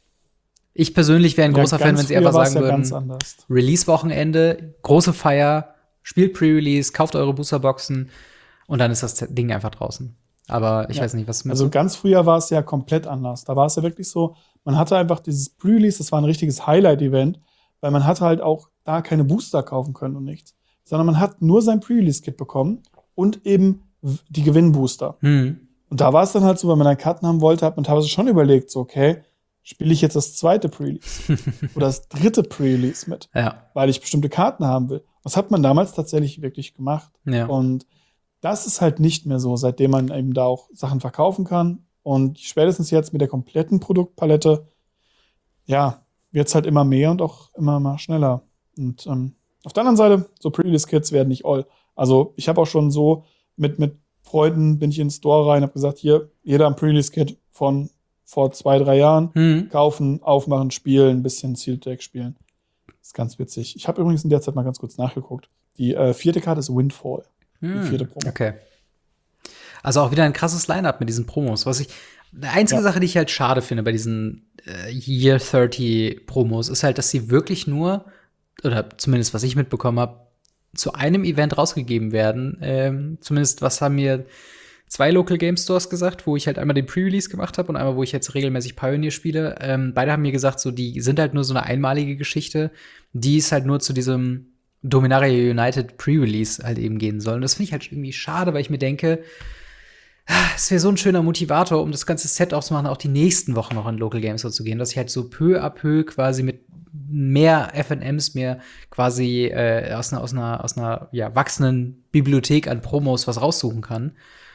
Ich persönlich wäre ein Ja, großer Fan, ganz wenn sie früher einfach war's sagen ja ganz würden, anders. Release-Wochenende, große Feier, spielt Pre-Release, kauft eure Boosterboxen und dann ist das Ding einfach draußen. Aber ich Ja. weiß nicht, was Also ganz früher war es ja komplett anders. Da war es ja wirklich so, man hatte einfach dieses Pre-Release, das war ein richtiges Highlight-Event, weil man hatte halt auch da keine Booster kaufen können und nichts. Sondern man hat nur sein Pre-Release-Kit bekommen und eben w- die Gewinnbooster. Hm. Und da war es dann halt so, wenn man dann Karten haben wollte, hat man teilweise schon überlegt, so okay, spiele ich jetzt das zweite Pre-Release oder das dritte Pre-Release mit, Ja, weil ich bestimmte Karten haben will. Das hat man damals tatsächlich wirklich gemacht. ja. Und das ist halt nicht mehr so, seitdem man eben da auch Sachen verkaufen kann. Und spätestens jetzt mit der kompletten Produktpalette, ja, wird es halt immer mehr und auch immer mal schneller. Und ähm, auf der anderen Seite, so Pre-Release-Kits werden nicht all. Also ich habe auch schon so mit, mit Freunden bin ich in den Store rein, habe gesagt, hier, jeder ein Pre-Release-Kit von vor zwei, drei Jahren Hm. kaufen, aufmachen, spielen, ein bisschen Sealed Deck spielen. Das ist ganz witzig. Ich habe übrigens in der Zeit mal ganz kurz nachgeguckt. Die äh, vierte Karte ist Windfall. Die vierte Promo. Okay. Also auch wieder ein krasses Line-Up mit diesen Promos. Was ich, die einzige Ja. Sache, die ich halt schade finde bei diesen äh, Year dreißig Promos, ist halt, dass sie wirklich nur, oder zumindest was ich mitbekommen habe, zu einem Event rausgegeben werden. Ähm, zumindest was haben mir zwei Local Game Stores gesagt, wo ich halt einmal den Pre-Release gemacht habe und einmal, wo ich jetzt regelmäßig Pioneer spiele. Ähm, beide haben mir gesagt, so die sind halt nur so eine einmalige Geschichte, die ist halt nur zu diesem Dominaria United Pre-Release halt eben gehen soll. Und das finde ich halt irgendwie schade, weil ich mir denke, ah, es wäre so ein schöner Motivator, um das ganze Set auszumachen, auch die nächsten Wochen noch in Local Game Store zu gehen, dass ich halt so peu à peu quasi mit mehr F und Ms mir quasi äh, aus einer aus einer aus einer ja, wachsenden Bibliothek an Promos was raussuchen kann.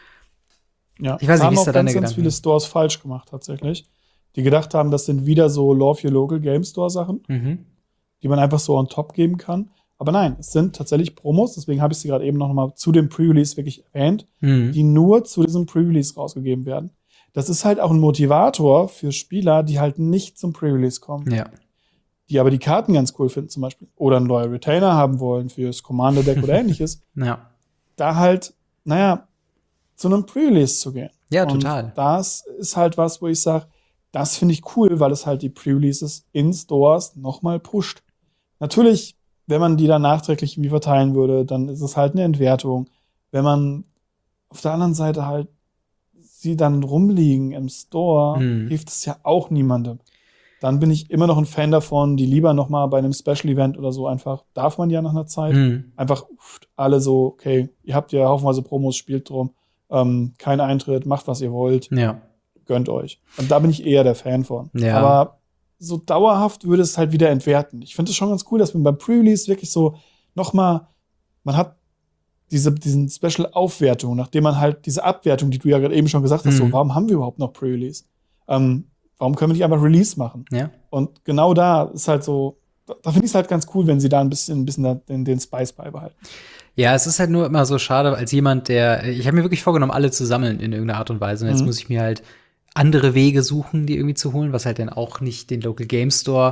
Ja, Ich weiß nicht, haben wie ist auch da ganz, deine ganz Gedanken? viele Stores falsch gemacht tatsächlich. Die gedacht haben, das sind wieder so Love Your Local Game Store Sachen, Mhm. die man einfach so on top geben kann. Aber nein, es sind tatsächlich Promos, deswegen habe ich sie gerade eben noch mal zu dem Pre-Release wirklich erwähnt, Mhm. die nur zu diesem Pre-Release rausgegeben werden. Das ist halt auch ein Motivator für Spieler, die halt nicht zum Pre-Release kommen, Ja. die aber die Karten ganz cool finden zum Beispiel oder einen Loyal Retainer haben wollen fürs Commander Deck oder ähnliches, Ja. da halt, naja, zu einem Pre-Release zu gehen. Ja, Und total. das ist halt was, wo ich sage, das finde ich cool, weil es halt die Pre-Releases in Stores nochmal pusht. Natürlich, wenn man die dann nachträglich irgendwie verteilen würde, dann ist es halt eine Entwertung. Wenn man auf der anderen Seite halt sie dann rumliegen im Store, Mhm. hilft es ja auch niemandem. Dann bin ich immer noch ein Fan davon, die lieber noch mal bei einem Special-Event oder so einfach, darf man ja nach einer Zeit, Mhm. einfach uff, alle so, okay, ihr habt ja haufenweise Promos, spielt drum, ähm, kein Eintritt, macht, was ihr wollt, Ja. gönnt euch. Und da bin ich eher der Fan von. Ja. Aber so dauerhaft würde es halt wieder entwerten. Ich finde es schon ganz cool, dass man beim Pre-Release wirklich so noch mal, man hat diese diesen Special-Aufwertung, nachdem man halt diese Abwertung, die du ja gerade eben schon gesagt hast, Mhm. so, warum haben wir überhaupt noch Pre-Release? Ähm, warum können wir nicht einfach Release machen? Ja. Und genau da ist halt so, da, da finde ich es halt ganz cool, wenn sie da ein bisschen, ein bisschen da den, den Spice beibehalten. Ja, es ist halt nur immer so schade, als jemand, der, ich habe mir wirklich vorgenommen, alle zu sammeln in irgendeiner Art und Weise. Und jetzt Mhm. muss ich mir halt andere Wege suchen, die irgendwie zu holen, was halt dann auch nicht den Local Game Store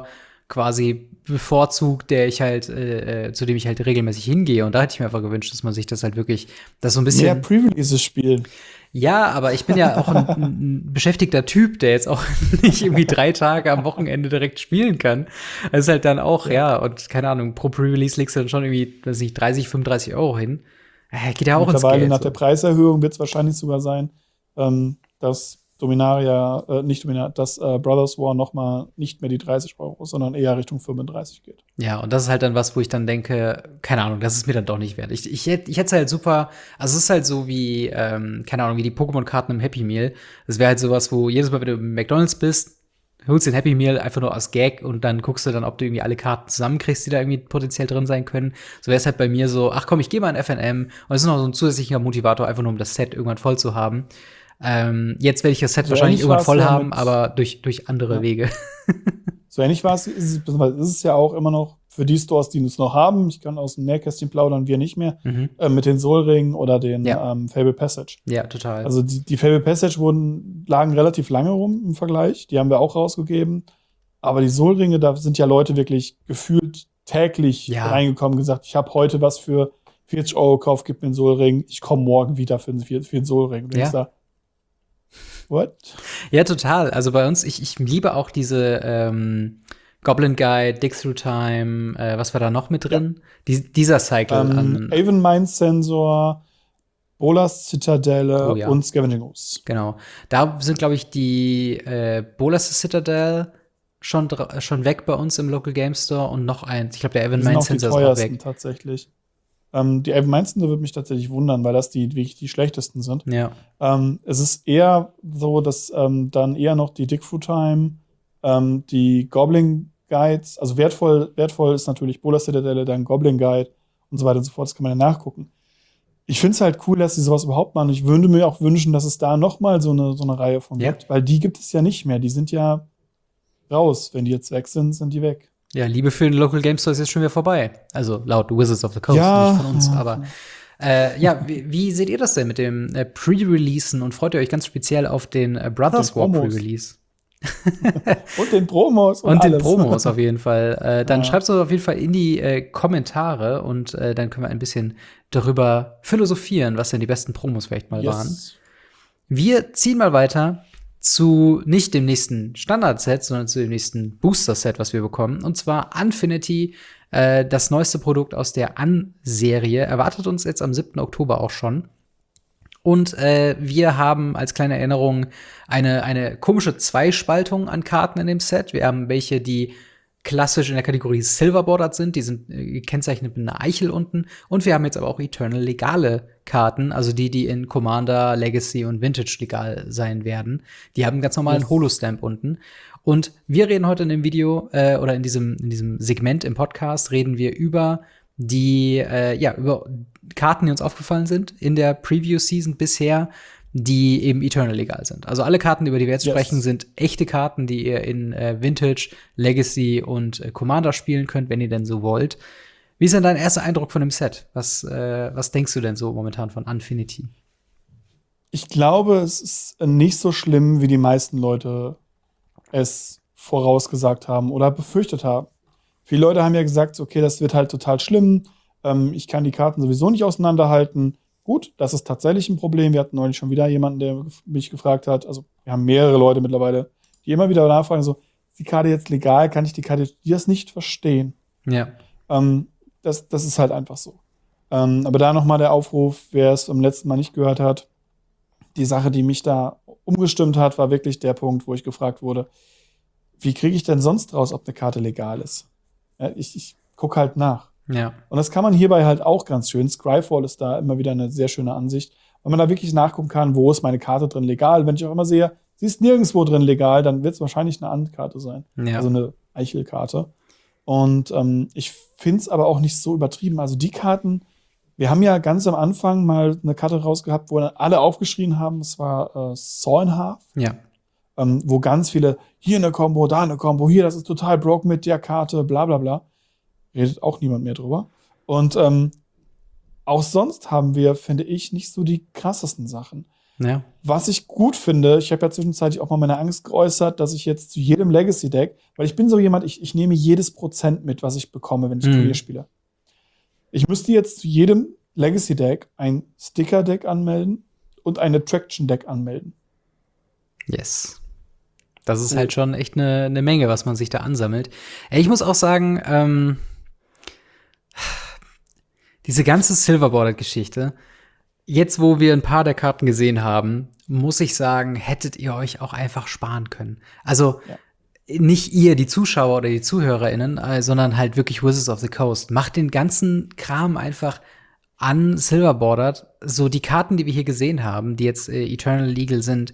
quasi bevorzugt, der ich halt, äh, zu dem ich halt regelmäßig hingehe. Und da hätte ich mir einfach gewünscht, dass man sich das halt wirklich, das so ein bisschen. Mehr Pre-Releases spielen. Ja, aber ich bin ja auch ein, ein beschäftigter Typ, der jetzt auch nicht irgendwie drei Tage am Wochenende direkt spielen kann. Das ist halt dann auch, ja, ja und keine Ahnung, pro Pre-Release legst du dann schon irgendwie, weiß nicht, dreißig, fünfunddreißig Euro hin. Äh, geht ja auch ins Mittlerweile Geld. nach So. der Preiserhöhung wird es wahrscheinlich sogar sein, ähm, dass Dominaria, äh, nicht Dominaria, dass äh, Brothers War noch mal nicht mehr die dreißig Euro, sondern eher Richtung fünfunddreißig geht. Ja, und das ist halt dann was, wo ich dann denke, keine Ahnung, das ist mir dann doch nicht wert. Ich, ich, hätte ich hätte es halt super, also es ist halt so wie, ähm, keine Ahnung, wie die Pokémon-Karten im Happy Meal. Das wäre halt sowas, wo jedes Mal, wenn du im McDonald's bist, holst den Happy Meal einfach nur als Gag und dann guckst du dann, ob du irgendwie alle Karten zusammenkriegst, die da irgendwie potenziell drin sein können. So wäre es halt bei mir so, ach komm, ich gehe mal in F N M und es ist noch so ein zusätzlicher Motivator, einfach nur um das Set irgendwann voll zu haben. Ähm, jetzt werde ich das Set So wahrscheinlich ähnlich irgendwann war's voll ja haben, mit- aber durch, durch andere Ja. Wege. So ähnlich war es, ist es, beziehungsweise ist es ja auch immer noch für die Stores, die es noch haben. Ich kann aus dem Nähkästchen plaudern, wir nicht mehr, Mhm. äh, mit den Soul-Ringen oder den Ja. ähm, Fable Passage. Ja, total. Also die, die Fable Passage wurden, lagen relativ lange rum im Vergleich. Die haben wir auch rausgegeben. Aber die Soul-Ringe, da sind ja Leute wirklich gefühlt täglich Ja. reingekommen und gesagt, ich habe heute was für vierzig Euro gekauft, gib mir einen Soul-Ring. Ich komme morgen wieder für einen, für einen Soul-Ring. Und Ja. ich sag, what? Ja, total. Also bei uns, ich, ich liebe auch diese ähm, Goblin Guide, Dig Through Time, äh, was war da noch mit drin? Die, dieser Cycle Ähm, an. Aven Mind Sensor, Bolas Zitadelle Oh ja. und Scavenging Ooze. Genau. Da sind, glaube ich, die äh, Bolas Citadel schon, dra- schon weg bei uns im Local Game Store und noch eins. Ich glaube, der Evan Die sind Mind auch die Sensor ist auch teuersten weg. tatsächlich. Ähm, die Aven Mind Sensor würde mich tatsächlich wundern, weil das die wirklich die schlechtesten sind. Ja. Ähm, es ist eher so, dass ähm, dann eher noch die Dig Through Time, ähm, die Goblin Guides, also wertvoll, wertvoll ist natürlich Bolas Citadelle, dann Goblin Guide und so weiter und so fort. Das kann man ja nachgucken. Ich finde es halt cool, dass sie sowas überhaupt machen. Ich würde mir auch wünschen, dass es da noch mal so eine, so eine Reihe von Ja. gibt, weil die gibt es ja nicht mehr. Die sind ja raus. Wenn die jetzt weg sind, sind die weg. Ja, Liebe für den Local Game Store ist jetzt schon wieder vorbei. Also laut Wizards of the Coast, Ja, nicht von uns. ja. Aber äh, ja, wie, wie seht ihr das denn mit dem äh, Pre-Releasen und freut ihr euch ganz speziell auf den äh, Brothers Den War Promos. Pre-Release? Und den Promos und, Und den alles. Promos auf jeden Fall. Äh, dann Ja. schreibt es uns auf jeden Fall in die äh, Kommentare und äh, dann können wir ein bisschen darüber philosophieren, was denn die besten Promos vielleicht mal waren. Yes. Wir ziehen mal weiter zu nicht dem nächsten Standard-Set, sondern zu dem nächsten Booster-Set, was wir bekommen. Und zwar Unfinity, äh, das neueste Produkt aus der An-Serie, erwartet uns jetzt am siebten Oktober auch schon. Und äh, wir haben als kleine Erinnerung eine, eine komische Zweispaltung an Karten in dem Set. Wir haben welche, die klassisch in der Kategorie Silver bordered sind, die sind äh, gekennzeichnet mit einer Eichel unten. Und wir haben jetzt aber auch Eternal legale Karten, also die, die in Commander, Legacy und Vintage legal sein werden. Die haben einen ganz normalen Yes. Holostamp unten. Und wir reden heute in dem Video äh, oder in diesem, in diesem Segment im Podcast reden wir über die, äh, ja, über Karten, die uns aufgefallen sind in der Preview-Season bisher, die eben Eternal legal sind. Also alle Karten, über die wir jetzt Yes. sprechen, sind echte Karten, die ihr in äh, Vintage, Legacy und äh, Commander spielen könnt, wenn ihr denn so wollt. Wie ist denn dein erster Eindruck von dem Set? Was, äh, was denkst du denn so momentan von Unfinity? Ich glaube, es ist nicht so schlimm, wie die meisten Leute es vorausgesagt haben oder befürchtet haben. Viele Leute haben ja gesagt, okay, das wird halt total schlimm. Ähm, ich kann die Karten sowieso nicht auseinanderhalten. Gut, das ist tatsächlich ein Problem. Wir hatten neulich schon wieder jemanden, der mich gefragt hat. Also wir haben mehrere Leute mittlerweile, die immer wieder nachfragen, so, ist die Karte jetzt legal? Kann ich die Karte, die das nicht verstehen? Ja. Ähm, das, das ist halt einfach so. Ähm, aber da nochmal der Aufruf, wer es beim letzten Mal nicht gehört hat. Die Sache, die mich da umgestimmt hat, war wirklich der Punkt, wo ich gefragt wurde, wie kriege ich denn sonst raus, ob eine Karte legal ist? Ja, ich ich gucke halt nach. Ja. Und das kann man hierbei halt auch ganz schön. Scryfall ist da immer wieder eine sehr schöne Ansicht, weil man da wirklich nachgucken kann, wo ist meine Karte drin legal. Wenn ich auch immer sehe, sie ist nirgendwo drin legal, dann wird es wahrscheinlich eine Andkarte sein. Ja. Also eine Eichelkarte. Und ähm, ich finde es aber auch nicht so übertrieben. Also die Karten, wir haben ja ganz am Anfang mal eine Karte rausgehabt, wo dann alle aufgeschrien haben, es war äh, Saw in Half, Ja. ähm, wo ganz viele, hier eine Combo, da eine Combo, hier, das ist total broke mit der Karte, bla bla bla. Redet auch niemand mehr drüber. Und ähm, auch sonst haben wir, finde ich, nicht so die krassesten Sachen. Ja. Was ich gut finde, ich habe ja zwischenzeitlich auch mal meine Angst geäußert, dass ich jetzt zu jedem Legacy-Deck, weil ich bin so jemand, ich, ich nehme jedes Prozent mit, was ich bekomme, wenn ich Mhm. Turnier spiele. Ich müsste jetzt zu jedem Legacy-Deck ein Sticker-Deck anmelden und ein Attraction-Deck anmelden. Yes. Das ist Cool. halt schon echt eine ne Menge, was man sich da ansammelt. Ey, ich muss auch sagen, ähm, diese ganze Silverborder-Geschichte, jetzt wo wir ein paar der Karten gesehen haben, muss ich sagen, hättet ihr euch auch einfach sparen können. Also Ja. nicht ihr, die Zuschauer oder die ZuhörerInnen, äh, sondern halt wirklich Wizards of the Coast. Macht den ganzen Kram einfach an Silverbordered. So die Karten, die wir hier gesehen haben, die jetzt äh, Eternal Legal sind,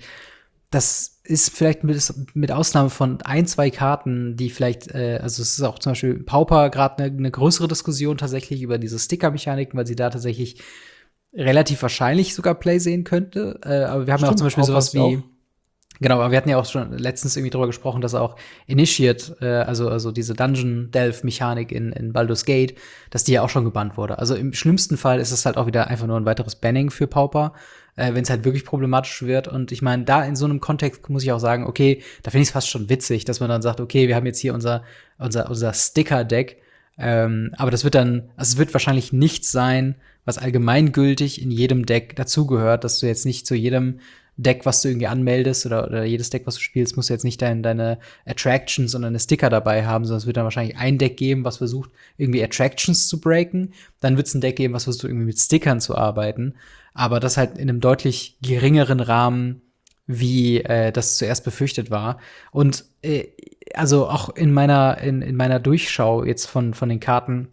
das ist vielleicht mit, mit Ausnahme von ein, zwei Karten, die vielleicht, äh, also es ist auch zum Beispiel Pauper gerade eine ne größere Diskussion tatsächlich über diese Sticker-Mechaniken, weil sie da tatsächlich relativ wahrscheinlich sogar Play sehen könnte. Äh, aber wir haben ja auch Stimmt, zum Beispiel Pauper sowas ist wie auch. Genau, aber wir hatten ja auch schon letztens irgendwie drüber gesprochen, dass auch Initiate, äh, also, also diese Dungeon-Delve-Mechanik in, in Baldur's Gate, dass die ja auch schon gebannt wurde. Also im schlimmsten Fall ist es halt auch wieder einfach nur ein weiteres Banning für Pauper, äh, wenn es halt wirklich problematisch wird. Und ich meine, da in so einem Kontext muss ich auch sagen, okay, da finde ich es fast schon witzig, dass man dann sagt, okay, wir haben jetzt hier unser, unser, unser Sticker-Deck, ähm, aber das wird dann, also es wird wahrscheinlich nichts sein, was allgemeingültig in jedem Deck dazugehört, dass du jetzt nicht zu jedem Deck, was du irgendwie anmeldest oder, oder jedes Deck, was du spielst, musst du jetzt nicht dein, deine Attractions und deine Sticker dabei haben, sondern es wird dann wahrscheinlich ein Deck geben, was versucht, irgendwie Attractions zu breaken. Dann wird es ein Deck geben, was versucht, irgendwie mit Stickern zu arbeiten. Aber das halt in einem deutlich geringeren Rahmen, wie äh, das zuerst befürchtet war. Und äh, also auch in meiner, in, in meiner Durchschau jetzt von, von den Karten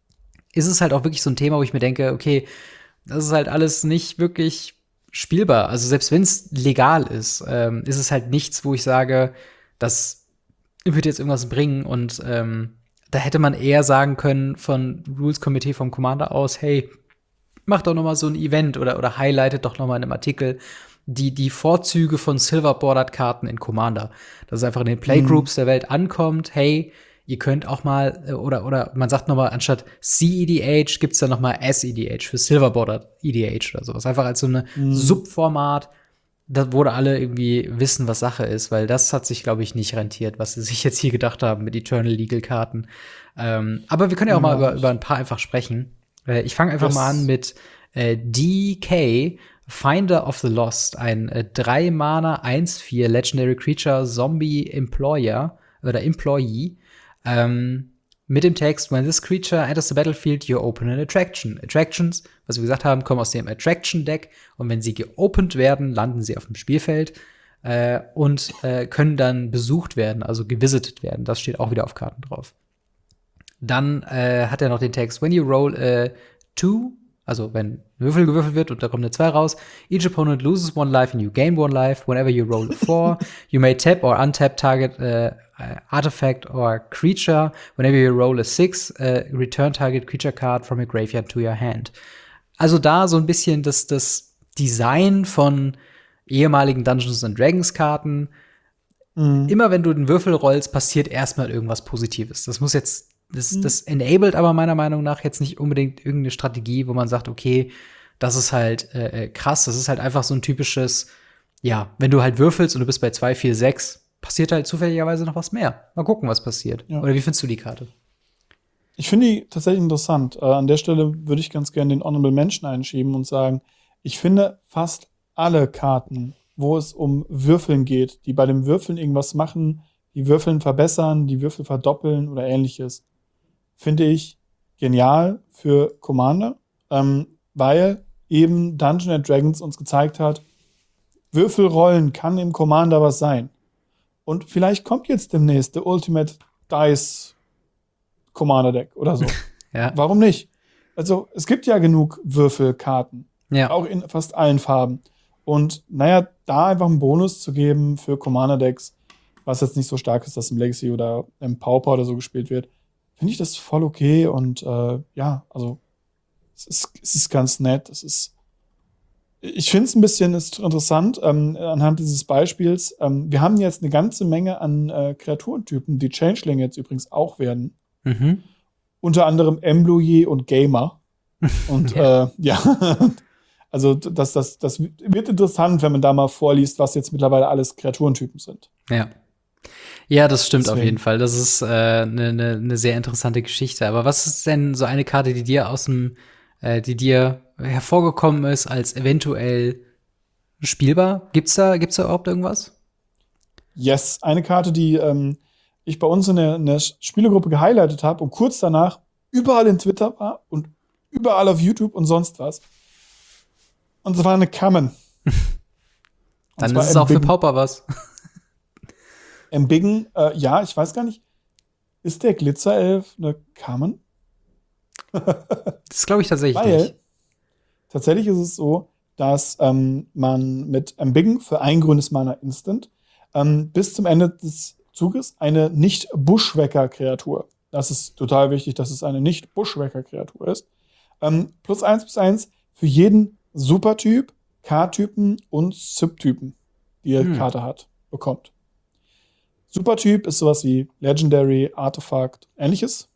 ist es halt auch wirklich so ein Thema, wo ich mir denke, okay, das ist halt alles nicht wirklich spielbar. Also selbst wenn es legal ist, ähm, ist es halt nichts, wo ich sage, das wird jetzt irgendwas bringen. Und ähm, da hätte man eher sagen können von Rules Committee vom Commander aus, hey, mach doch noch mal so ein Event oder, oder highlightet doch noch mal in einem Artikel die, die Vorzüge von Silver-Bordered-Karten in Commander. Dass es einfach in den Playgroups der Welt ankommt, hey, ihr könnt auch mal, äh, oder, oder man sagt noch mal, anstatt C E D H gibt's dann noch mal S E D H für Silver-Bordered E D H oder sowas. Einfach als so eine Mhm. Subformat, da wo alle irgendwie wissen, was Sache ist, weil das hat sich, glaube ich, nicht rentiert, was sie sich jetzt hier gedacht haben mit Eternal Legal-Karten. Ähm, aber wir können ja auch mal Ja, über, nicht. über ein paar einfach sprechen. Äh, ich fange einfach Yes. mal an mit äh, D K, Finder of the Lost, ein äh, drei Mana eins vier Legendary Creature Zombie Employer oder Employee. Ähm, mit dem Text, when this creature enters the battlefield, you open an attraction. Attractions, was wir gesagt haben, kommen aus dem Attraction-Deck und wenn sie geopend werden, landen sie auf dem Spielfeld äh, und äh, können dann besucht werden, also gevisitet werden. Das steht auch wieder auf Karten drauf. Dann äh, hat er noch den Text, when you roll a two, also wenn ein Würfel gewürfelt wird und da kommt eine zwei raus, each opponent loses one life and you gain one life. Whenever you roll a four, you may tap or untap target uh, artifact or creature. Whenever you roll a six, uh, return target creature card from your graveyard to your hand. Also da so ein bisschen das, das Design von ehemaligen Dungeons and Dragons Karten. Mhm. Immer wenn du den Würfel rollst, passiert erstmal irgendwas Positives. Das muss jetzt, das, das enabled aber meiner Meinung nach jetzt nicht unbedingt irgendeine Strategie, wo man sagt, okay, das ist halt äh, krass. Das ist halt einfach so ein typisches, ja, wenn du halt würfelst und du bist bei zwei, vier, sechs, passiert halt zufälligerweise noch was mehr. Mal gucken, was passiert. Ja. Oder wie findest du die Karte? Ich finde die tatsächlich interessant. Äh, an der Stelle würde ich ganz gerne den Honorable Mention einschieben und sagen, ich finde fast alle Karten, wo es um Würfeln geht, die bei dem Würfeln irgendwas machen, die Würfeln verbessern, die Würfel verdoppeln oder ähnliches, finde ich genial für Commander, ähm, weil eben Dungeons and Dragons uns gezeigt hat, Würfelrollen kann im Commander was sein. Und vielleicht kommt jetzt demnächst der Ultimate Dice Commander Deck oder so. Ja. Warum nicht? Also, es gibt ja genug Würfelkarten, Ja. auch in fast allen Farben. Und naja, da einfach einen Bonus zu geben für Commander-Decks, was jetzt nicht so stark ist, dass im Legacy oder im Pauper oder so gespielt wird, finde ich das voll okay. Und äh, ja, also es ist, es ist ganz nett. Es ist, ich finde es ein bisschen ist interessant ähm, anhand dieses Beispiels. Ähm, wir haben jetzt eine ganze Menge an äh, Kreaturentypen, die Changeling jetzt übrigens auch werden. Mhm. Unter anderem Embloyer und Gamer. Und Ja. äh, ja, Also das, das, das wird interessant, wenn man da mal vorliest, was jetzt mittlerweile alles Kreaturentypen sind. Ja. Ja, das stimmt Deswegen. auf jeden Fall. Das ist eine äh, ne, ne, ne sehr interessante Geschichte. Aber was ist denn so eine Karte, die dir aus dem, äh, die dir hervorgekommen ist als eventuell spielbar? Gibt's da, gibt's da überhaupt irgendwas? Yes, eine Karte, die ähm, ich bei uns in der, in der Spielegruppe gehighlightet habe und kurz danach überall in Twitter war und überall auf YouTube und sonst was. Und es war eine Common. Dann ist es auch für Pauper was. Embiggen, äh, ja, ich weiß gar nicht. Ist der Glitzerelf eine Common? Das glaube ich tatsächlich Weil, nicht. Tatsächlich ist es so, dass ähm, man mit Embiggen für ein grünes Mana Instant ähm, bis zum Ende des Zuges eine Nicht-Buschwecker-Kreatur. Das ist total wichtig, dass es eine Nicht-Buschwecker-Kreatur ist. Ähm, plus eins plus eins für jeden Supertyp, K-Typen und Subtypen, die die Hm. Karte hat, bekommt. Supertyp ist sowas wie Legendary, Artefakt, ähnliches.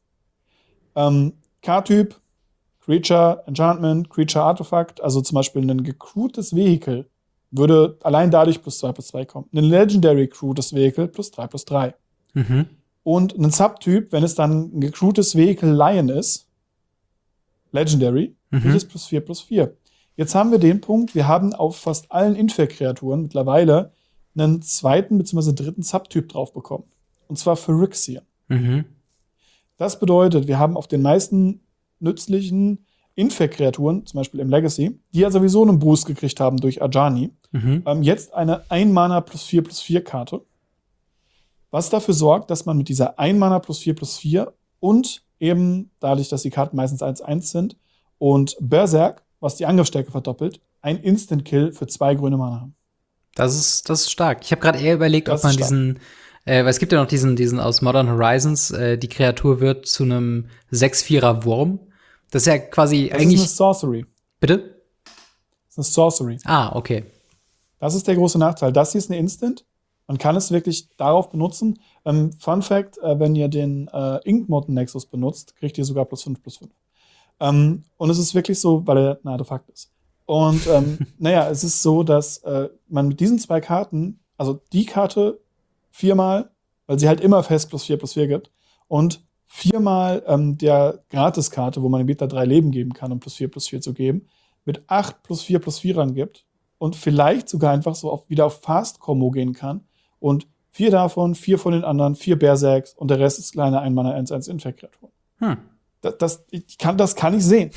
Ähm, K-Typ, Creature, Enchantment, Creature, Artefakt, also zum Beispiel ein gecrewtes Vehikel würde allein dadurch plus zwei plus zwei kommen. Ein Legendary crewtes Vehikel plus drei plus drei. Mhm. Und ein Subtyp, wenn es dann ein gecrewtes Vehikel Lion ist, Legendary, Mhm. ist plus vier plus vier. Jetzt haben wir den Punkt, wir haben auf fast allen Infect-Kreaturen mittlerweile einen zweiten bzw. dritten Subtyp drauf bekommen. Und zwar Phyrexian. Mhm. Das bedeutet, wir haben auf den meisten nützlichen Infect-Kreaturen, zum Beispiel im Legacy, die ja sowieso einen Boost gekriegt haben durch Ajani, Mhm. ähm, jetzt eine ein Mana plus vier plus vier Karte, was dafür sorgt, dass man mit dieser ein Mana plus vier plus vier und eben dadurch, dass die Karten meistens eins eins sind und Berserk, was die Angriffsstärke verdoppelt, ein Instant-Kill für zwei grüne Mana haben. Das ist, das ist stark. Ich habe gerade eher überlegt, Das ob man ist stark. diesen, äh, weil es gibt ja noch diesen, diesen aus Modern Horizons, äh, die Kreatur wird zu einem sechs Vierer Wurm. Das ist ja quasi Das eigentlich. ist eine Sorcery. Bitte? Das ist eine Sorcery. Ah, okay. Das ist der große Nachteil. Das hier ist eine Instant. Man kann es wirklich darauf benutzen. Ähm, Fun Fact, äh, wenn ihr den äh, Ink-Motten Nexus benutzt, kriegt ihr sogar plus fünf plus fünf. Ähm, und es ist wirklich so, weil er ein Artefakt ist. Und ähm, naja, es ist so, dass äh, man mit diesen zwei Karten, also die Karte viermal, weil sie halt immer fest plus vier plus vier gibt, und viermal ähm, der Gratiskarte, wo man dem Beta drei Leben geben kann, um plus vier plus vier zu geben, mit acht plus vier plus vier rangibt und vielleicht sogar einfach so auf, wieder auf Fast-Combo gehen kann und vier davon, vier von den anderen, vier Berserks und der Rest ist kleine ein Mana eins eins Infect-Kreaturen. Hm. Das, das, ich kann, das kann ich sehen.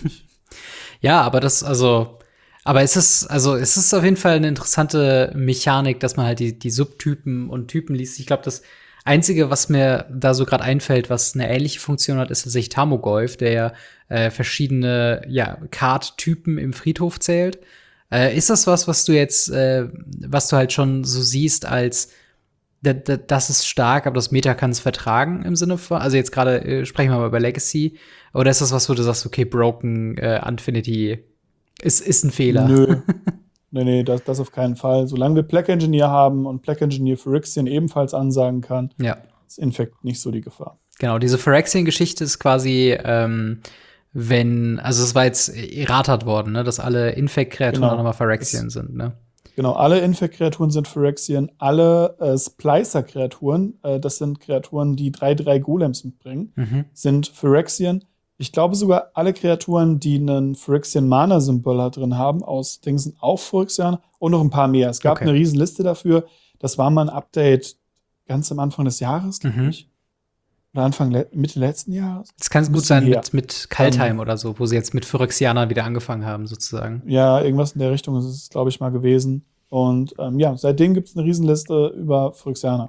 Ja, aber das, also, aber es ist, also, es ist auf jeden Fall eine interessante Mechanik, dass man halt die, die Subtypen und Typen liest. Ich glaube, das Einzige, was mir da so gerade einfällt, was eine ähnliche Funktion hat, ist tatsächlich Tarmogoyf, der ja äh, verschiedene, ja, Card-Typen im Friedhof zählt. Äh, ist das was, was du jetzt, äh, was du halt schon so siehst als das ist stark, aber das Meta kann es vertragen im Sinne von, also jetzt gerade äh, sprechen wir mal über Legacy, oder ist das was, wo du sagst, okay, Broken äh, Infinity ist, ist ein Fehler? Nö. nee, nee, das, das auf keinen Fall. Solange wir Plague Engineer haben und Plague Engineer Phyrexian ebenfalls ansagen kann, Ja. ist Infect nicht so die Gefahr. Genau, diese Phyrexian-Geschichte ist quasi, ähm, wenn, also es war jetzt erratet worden, ne, dass alle Infect-Kreaturen Genau. auch nochmal Phyrexian sind, ne? Genau, alle Infect-Kreaturen sind Phyrexian, alle äh, Splicer-Kreaturen, äh, das sind Kreaturen, die drei drei Golems mitbringen, Mhm. sind Phyrexian. Ich glaube sogar, alle Kreaturen, die einen Phyrexian-Mana-Symbol da drin haben, aus Dingen sind auch Phyrexian und noch ein paar mehr. Es gab Okay. eine riesen Liste dafür. Das war mal ein Update ganz am Anfang des Jahres, glaube Mhm. ich. Oder Anfang, le- Mitte letzten Jahres. Es kann Ein gut bisschen sein her. mit, mit Kaltheim oder so, wo sie jetzt mit Phyrexianern wieder angefangen haben, sozusagen. Ja, irgendwas in der Richtung ist es, glaube ich, mal gewesen. Und ähm, ja, seitdem gibt es eine Riesenliste über Phyrexianer.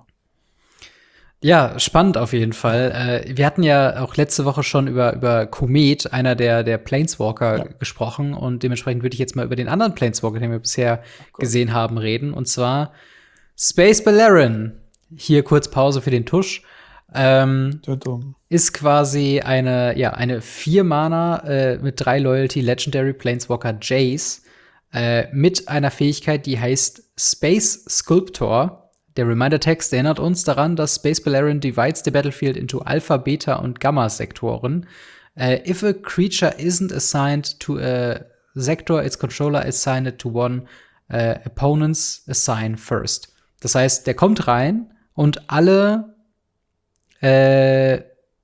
Ja, spannend auf jeden Fall. Äh, wir hatten ja auch letzte Woche schon über, über Komet, einer der, der Planeswalker, Ja. gesprochen. Und dementsprechend würde ich jetzt mal über den anderen Planeswalker, den wir bisher Gott. gesehen haben, reden. Und zwar Space Ballarin. Hier kurz Pause für den Tusch. Ähm, Tötung. ist quasi eine, ja, eine vier Mana äh, mit drei Loyalty Legendary Planeswalker Jace äh, mit einer Fähigkeit, die heißt Space Sculptor. Der Reminder-Text erinnert uns daran, dass Space Ballarin divides the battlefield into Alpha, Beta und Gamma-Sektoren. Uh, if a creature isn't assigned to a sector, its controller assign it to one uh, opponent's assign first. Das heißt, der kommt rein und alle äh,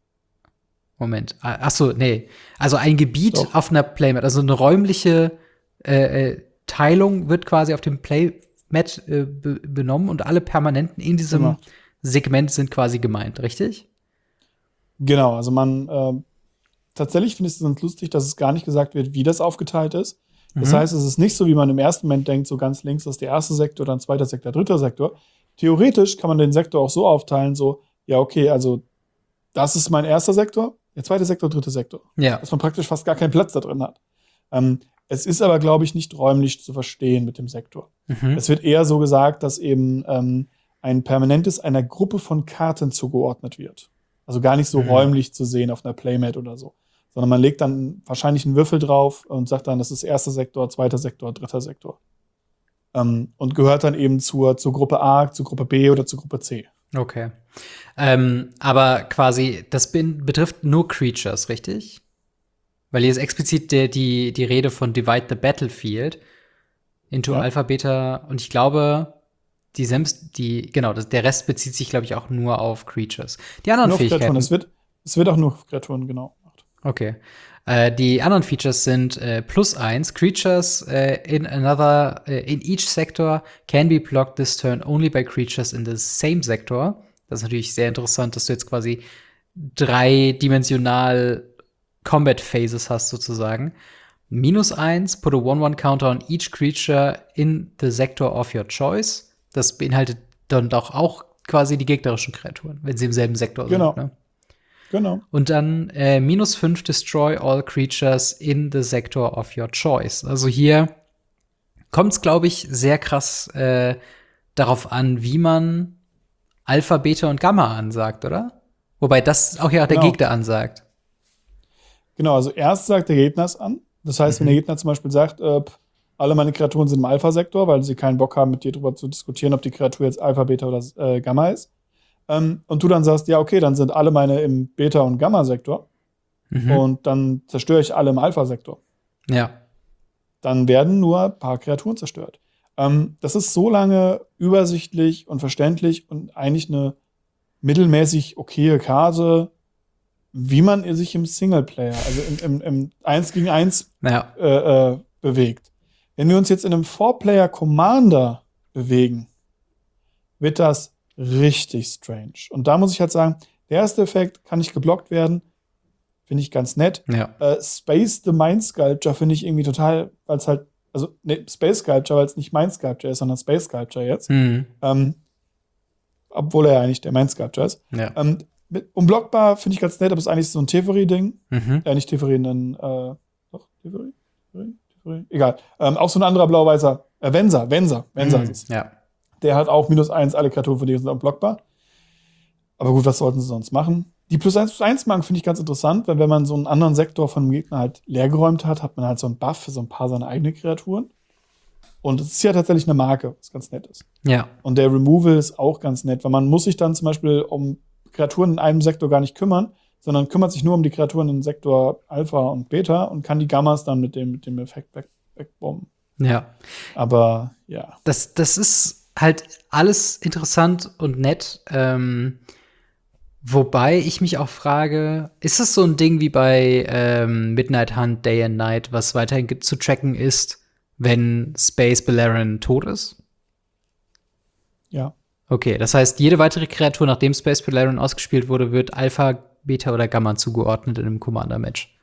Moment, ach so, nee. Also ein Gebiet Doch. auf einer Playmat, also eine räumliche äh, Teilung wird quasi auf dem Playmat äh, be- benommen und alle Permanenten in diesem genau. Segment sind quasi gemeint, richtig? Genau, also man äh, tatsächlich finde ich es ganz lustig, dass es gar nicht gesagt wird, wie das aufgeteilt ist. Das mhm. heißt, es ist nicht so, wie man im ersten Moment denkt, so ganz links ist der erste Sektor, dann zweiter Sektor, dritter Sektor. Theoretisch kann man den Sektor auch so aufteilen, so, ja, okay, also das ist mein erster Sektor, der zweite Sektor, dritte Sektor. Ja. Dass man praktisch fast gar keinen Platz da drin hat. Ähm, es ist aber, glaube ich, nicht räumlich zu verstehen mit dem Sektor. Mhm. Es wird eher so gesagt, dass eben ähm, ein Permanentes einer Gruppe von Karten zugeordnet wird. Also gar nicht so mhm. räumlich zu sehen auf einer Playmat oder so. Sondern man legt dann wahrscheinlich einen Würfel drauf und sagt dann, das ist erster Sektor, zweiter Sektor, dritter Sektor. Ähm, und gehört dann eben zur, zur Gruppe A, zur Gruppe B oder zur Gruppe C. Okay. Ähm, aber quasi, das bin, betrifft nur Creatures, richtig? Weil hier ist explizit der, die, die Rede von Divide the Battlefield into ja. Alpha, Beta. Und ich glaube, die Sems, die, genau, das, der Rest bezieht sich, glaube ich, auch nur auf Creatures. Die anderen nur Fähigkeiten. Es wird, es wird auch nur auf Kreaturen, genau. Okay. Äh, die anderen Features sind äh, plus eins. Creatures äh, in another, äh, in each sector can be blocked this turn only by creatures in the same sector. Das ist natürlich sehr interessant, dass du jetzt quasi dreidimensional Combat Phases hast, sozusagen. Minus eins, put a one one counter on each creature in the sector of your choice. Das beinhaltet dann doch auch quasi die gegnerischen Kreaturen, wenn sie im selben Sektor genau. sind. Ne? Genau. Und dann äh, minus fünf, destroy all creatures in the sector of your choice. Also hier kommt es, glaube ich, sehr krass äh, darauf an, wie man Alpha, Beta und Gamma ansagt, oder? Wobei das auch ja genau. der Gegner ansagt. Genau, also erst sagt der Gegner es an. Das heißt, mhm. wenn der Gegner zum Beispiel sagt, äh, alle meine Kreaturen sind im Alpha-Sektor, weil sie keinen Bock haben, mit dir darüber zu diskutieren, ob die Kreatur jetzt Alpha, Beta oder äh, Gamma ist. Ähm, und du dann sagst, ja, okay, dann sind alle meine im Beta- und Gamma-Sektor. Mhm. Und dann zerstöre ich alle im Alpha-Sektor. Ja. Dann werden nur ein paar Kreaturen zerstört. Ähm, das ist so lange übersichtlich und verständlich und eigentlich eine mittelmäßig okaye Karte, wie man sich im Singleplayer, also im, im, im eins gegen eins ja. äh, äh, bewegt. Wenn wir uns jetzt in einem Four-Player-Commander bewegen, wird das richtig strange. Und da muss ich halt sagen, der erste Effekt kann nicht geblockt werden. Finde ich ganz nett. Ja. Äh, Space the Mind Sculpture finde ich irgendwie total, weil es halt, also ne, Space Sculpture, weil es nicht Mind Sculpture ist, sondern Space Sculpture jetzt. Mhm. Ähm, obwohl er ja eigentlich der Mind Sculpture ist. Ja. Ähm, mit, unblockbar finde ich ganz nett, aber es ist eigentlich so ein Teferi-Ding. Mhm. Äh, nicht Teferi, dann, äh, doch, Teferi? Teferi? Teferi? Egal. Ähm, auch so ein anderer blau-weißer, äh, Venser, Venser, Venser mhm. ist es. Ja. Der hat auch minus eins, alle Kreaturen von dir sind unblockbar. Aber gut, was sollten sie sonst machen? Die plus eins plus eins Marken finde ich ganz interessant, weil wenn man so einen anderen Sektor von dem Gegner halt leergeräumt hat, hat man halt so einen Buff für so ein paar seiner eigenen Kreaturen. Und es ist ja tatsächlich eine Marke, was ganz nett ist. Ja. Und der Removal ist auch ganz nett, weil man muss sich dann zum Beispiel um Kreaturen in einem Sektor gar nicht kümmern, sondern kümmert sich nur um die Kreaturen in Sektor Alpha und Beta und kann die Gammas dann mit dem, mit dem Effekt weg, wegbomben. Ja. Aber ja. Das, das ist halt alles interessant und nett. Ähm, wobei ich mich auch frage, ist es so ein Ding wie bei ähm, Midnight Hunt, Day and Night, was weiterhin zu tracken ist, wenn Space Beleren tot ist? Ja. Okay, das heißt, jede weitere Kreatur, nachdem Space Beleren ausgespielt wurde, wird Alpha, Beta oder Gamma zugeordnet in einem Commander-Match.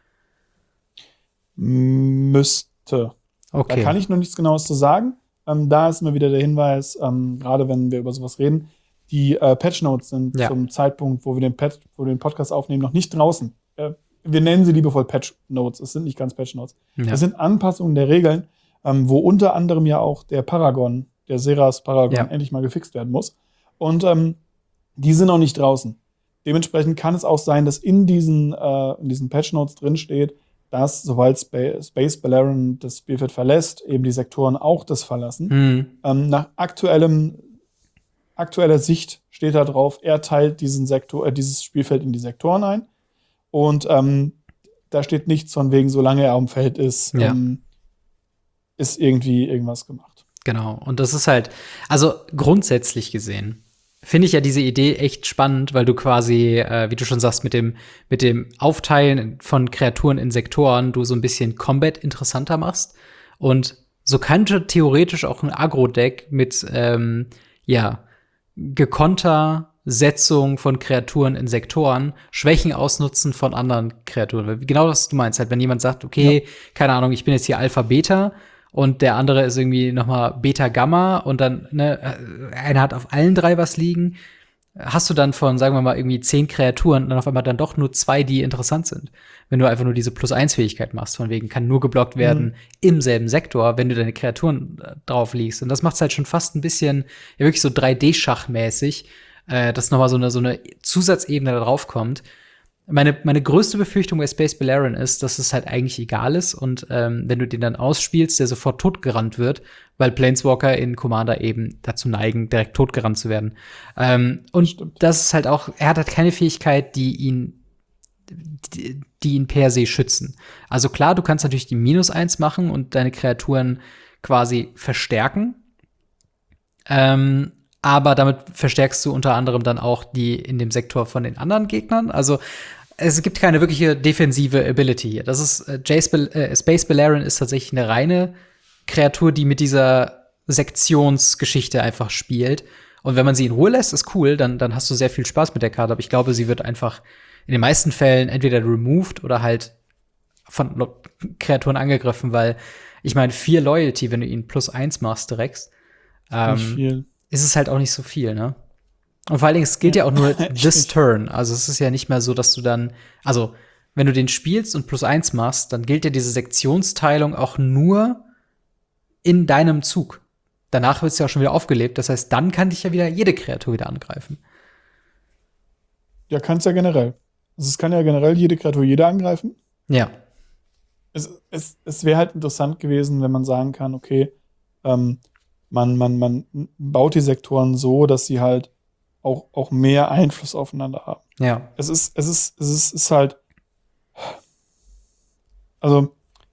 Müsste. Okay. Da kann ich noch nichts Genaues zu sagen. Ähm, da ist immer wieder der Hinweis, ähm, gerade wenn wir über sowas reden, die äh, Patch-Notes sind ja. zum Zeitpunkt, wo wir den, Patch, wo wir den Podcast aufnehmen, noch nicht draußen. Äh, wir nennen sie liebevoll Patch-Notes. Es sind nicht ganz Patch-Notes. Ja. Es sind Anpassungen der Regeln, ähm, wo unter anderem ja auch der Paragon, der Seras Paragon, ja. endlich mal gefixt werden muss. Und ähm, die sind noch nicht draußen. Dementsprechend kann es auch sein, dass in diesen, äh, in diesen Patch-Notes drin steht, dass, sobald Sp- Space Beleren das Spielfeld verlässt, eben die Sektoren auch das verlassen. Mhm. Ähm, nach aktuellem, aktueller Sicht steht da drauf, er teilt diesen Sektor, äh, dieses Spielfeld in die Sektoren ein. Und ähm, da steht nichts von wegen, solange er am Feld ist, ja. ähm, ist irgendwie irgendwas gemacht. Genau. Und das ist halt, also grundsätzlich gesehen, finde ich ja diese Idee echt spannend, weil du quasi, äh, wie du schon sagst, mit dem, mit dem Aufteilen von Kreaturen in Sektoren du so ein bisschen Combat interessanter machst. Und so könnte theoretisch auch ein Agro-Deck mit, ähm, ja, gekonter Setzung von Kreaturen in Sektoren Schwächen ausnutzen von anderen Kreaturen. Weil genau das, was du meinst, halt, wenn jemand sagt, okay, ja. keine Ahnung, ich bin jetzt hier Alpha, Beta und der andere ist irgendwie noch mal Beta, Gamma und dann, ne, einer hat auf allen drei was liegen, hast du dann von, sagen wir mal, irgendwie zehn Kreaturen und dann auf einmal dann doch nur zwei, die interessant sind. Wenn du einfach nur diese Plus-eins-Fähigkeit machst, von wegen kann nur geblockt werden mhm. im selben Sektor, wenn du deine Kreaturen äh, drauf liegst. Und das macht es halt schon fast ein bisschen, ja wirklich so drei D-Schachmäßig, äh, dass noch mal so eine, so eine Zusatzebene da drauf kommt. Meine, meine größte Befürchtung bei Space Balerion ist, dass es halt eigentlich egal ist und ähm, wenn du den dann ausspielst, der sofort totgerannt wird, weil Planeswalker in Commander eben dazu neigen, direkt totgerannt zu werden. Ähm, und Stimmt. das ist halt auch, er hat halt keine Fähigkeit, die ihn, die, die ihn per se schützen. Also klar, du kannst natürlich die Minus eins machen und deine Kreaturen quasi verstärken. Ähm, aber damit verstärkst du unter anderem dann auch die in dem Sektor von den anderen Gegnern. Also es gibt keine wirkliche defensive Ability hier. Das ist äh, Jace Bal- äh, Space Balerion ist tatsächlich eine reine Kreatur, die mit dieser Sektionsgeschichte einfach spielt. Und wenn man sie in Ruhe lässt, ist cool, dann, dann hast du sehr viel Spaß mit der Karte. Aber ich glaube, sie wird einfach in den meisten Fällen entweder removed oder halt von Lo- Kreaturen angegriffen, weil ich meine, vier Loyalty, wenn du ihn plus eins machst direkt, ähm, nicht viel. ist es halt auch nicht so viel, ne? Und vor allen Dingen, es gilt ja, ja auch nur this turn. Also es ist ja nicht mehr so, dass du dann, also wenn du den spielst und plus eins machst, dann gilt ja diese Sektionsteilung auch nur in deinem Zug. Danach wird es ja auch schon wieder aufgelebt. Das heißt, dann kann dich ja wieder jede Kreatur wieder angreifen. Ja, kann's ja generell. Also es kann ja generell jede Kreatur jeder angreifen. Ja. Es, es, es wäre halt interessant gewesen, wenn man sagen kann, okay, ähm, man, man, man baut die Sektoren so, dass sie halt auch, auch mehr Einfluss aufeinander haben. Ja. Es ist, es ist, es ist, es ist halt, also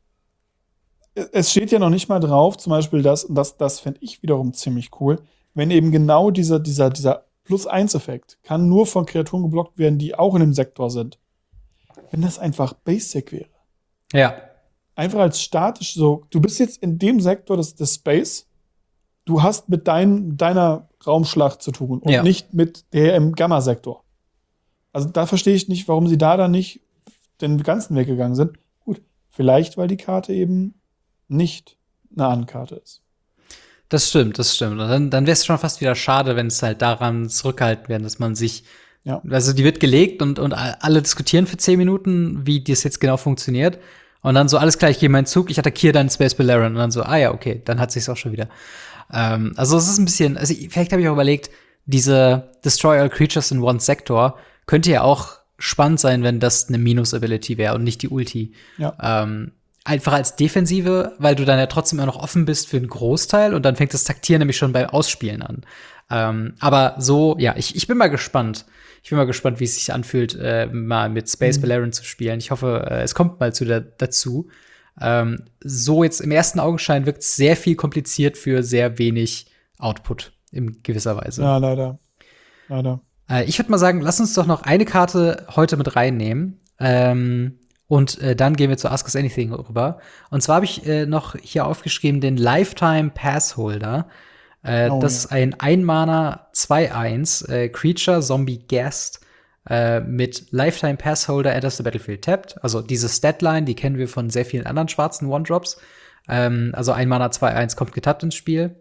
es steht ja noch nicht mal drauf, zum Beispiel das, und das, das fände ich wiederum ziemlich cool, wenn eben genau dieser, dieser, dieser Plus-eins-Effekt kann nur von Kreaturen geblockt werden, die auch in dem Sektor sind. Wenn das einfach Basic wäre. Ja. Einfach als statisch so, du bist jetzt in dem Sektor des, des Space, du hast mit dein, deiner Raumschlacht zu tun und ja. nicht mit der im Gamma-Sektor. Also da verstehe ich nicht, warum sie da dann nicht den ganzen Weg gegangen sind. Gut, vielleicht, weil die Karte eben nicht eine Ankarte ist. Das stimmt, das stimmt. Und dann, dann wäre es schon fast wieder schade, wenn es halt daran zurückgehalten werden, dass man sich ja. Also die wird gelegt und, und alle diskutieren für zehn Minuten, wie das jetzt genau funktioniert. Und dann so, alles klar, ich gehe meinen Zug, ich attackiere dann Space Balerion. Und dann so, ah ja, okay, dann hat sich's auch schon wieder. Ähm, also es ist ein bisschen, also vielleicht habe ich auch überlegt, diese Destroy All Creatures in One Sector könnte ja auch spannend sein, wenn das eine Minus-Ability wäre und nicht die Ulti. Ja. Ähm, einfach als Defensive, weil du dann ja trotzdem immer noch offen bist für einen Großteil und dann fängt das Taktieren nämlich schon beim Ausspielen an. Ähm, aber so, ja, ich, ich bin mal gespannt. Ich bin mal gespannt, wie es sich anfühlt, äh, mal mit Space mhm. Balerion zu spielen. Ich hoffe, äh, es kommt mal zu der, dazu. Ähm, so jetzt im ersten Augenschein wirkt es sehr viel kompliziert für sehr wenig Output in gewisser Weise. Ja, leider. Leider. Äh, ich würde mal sagen, lass uns doch noch eine Karte heute mit reinnehmen. Ähm, und äh, dann gehen wir zu Ask Us Anything rüber. Und zwar habe ich äh, noch hier aufgeschrieben den Lifetime Passholder. Äh, oh, das ja. ist ein Ein-Mana zwei eins äh, Creature Zombie Guest äh, mit Lifetime Passholder enters the battlefield tapped. Also diese Statline, die kennen wir von sehr vielen anderen schwarzen One-Drops. Ähm, also Ein-Mana zwei eins kommt getappt ins Spiel.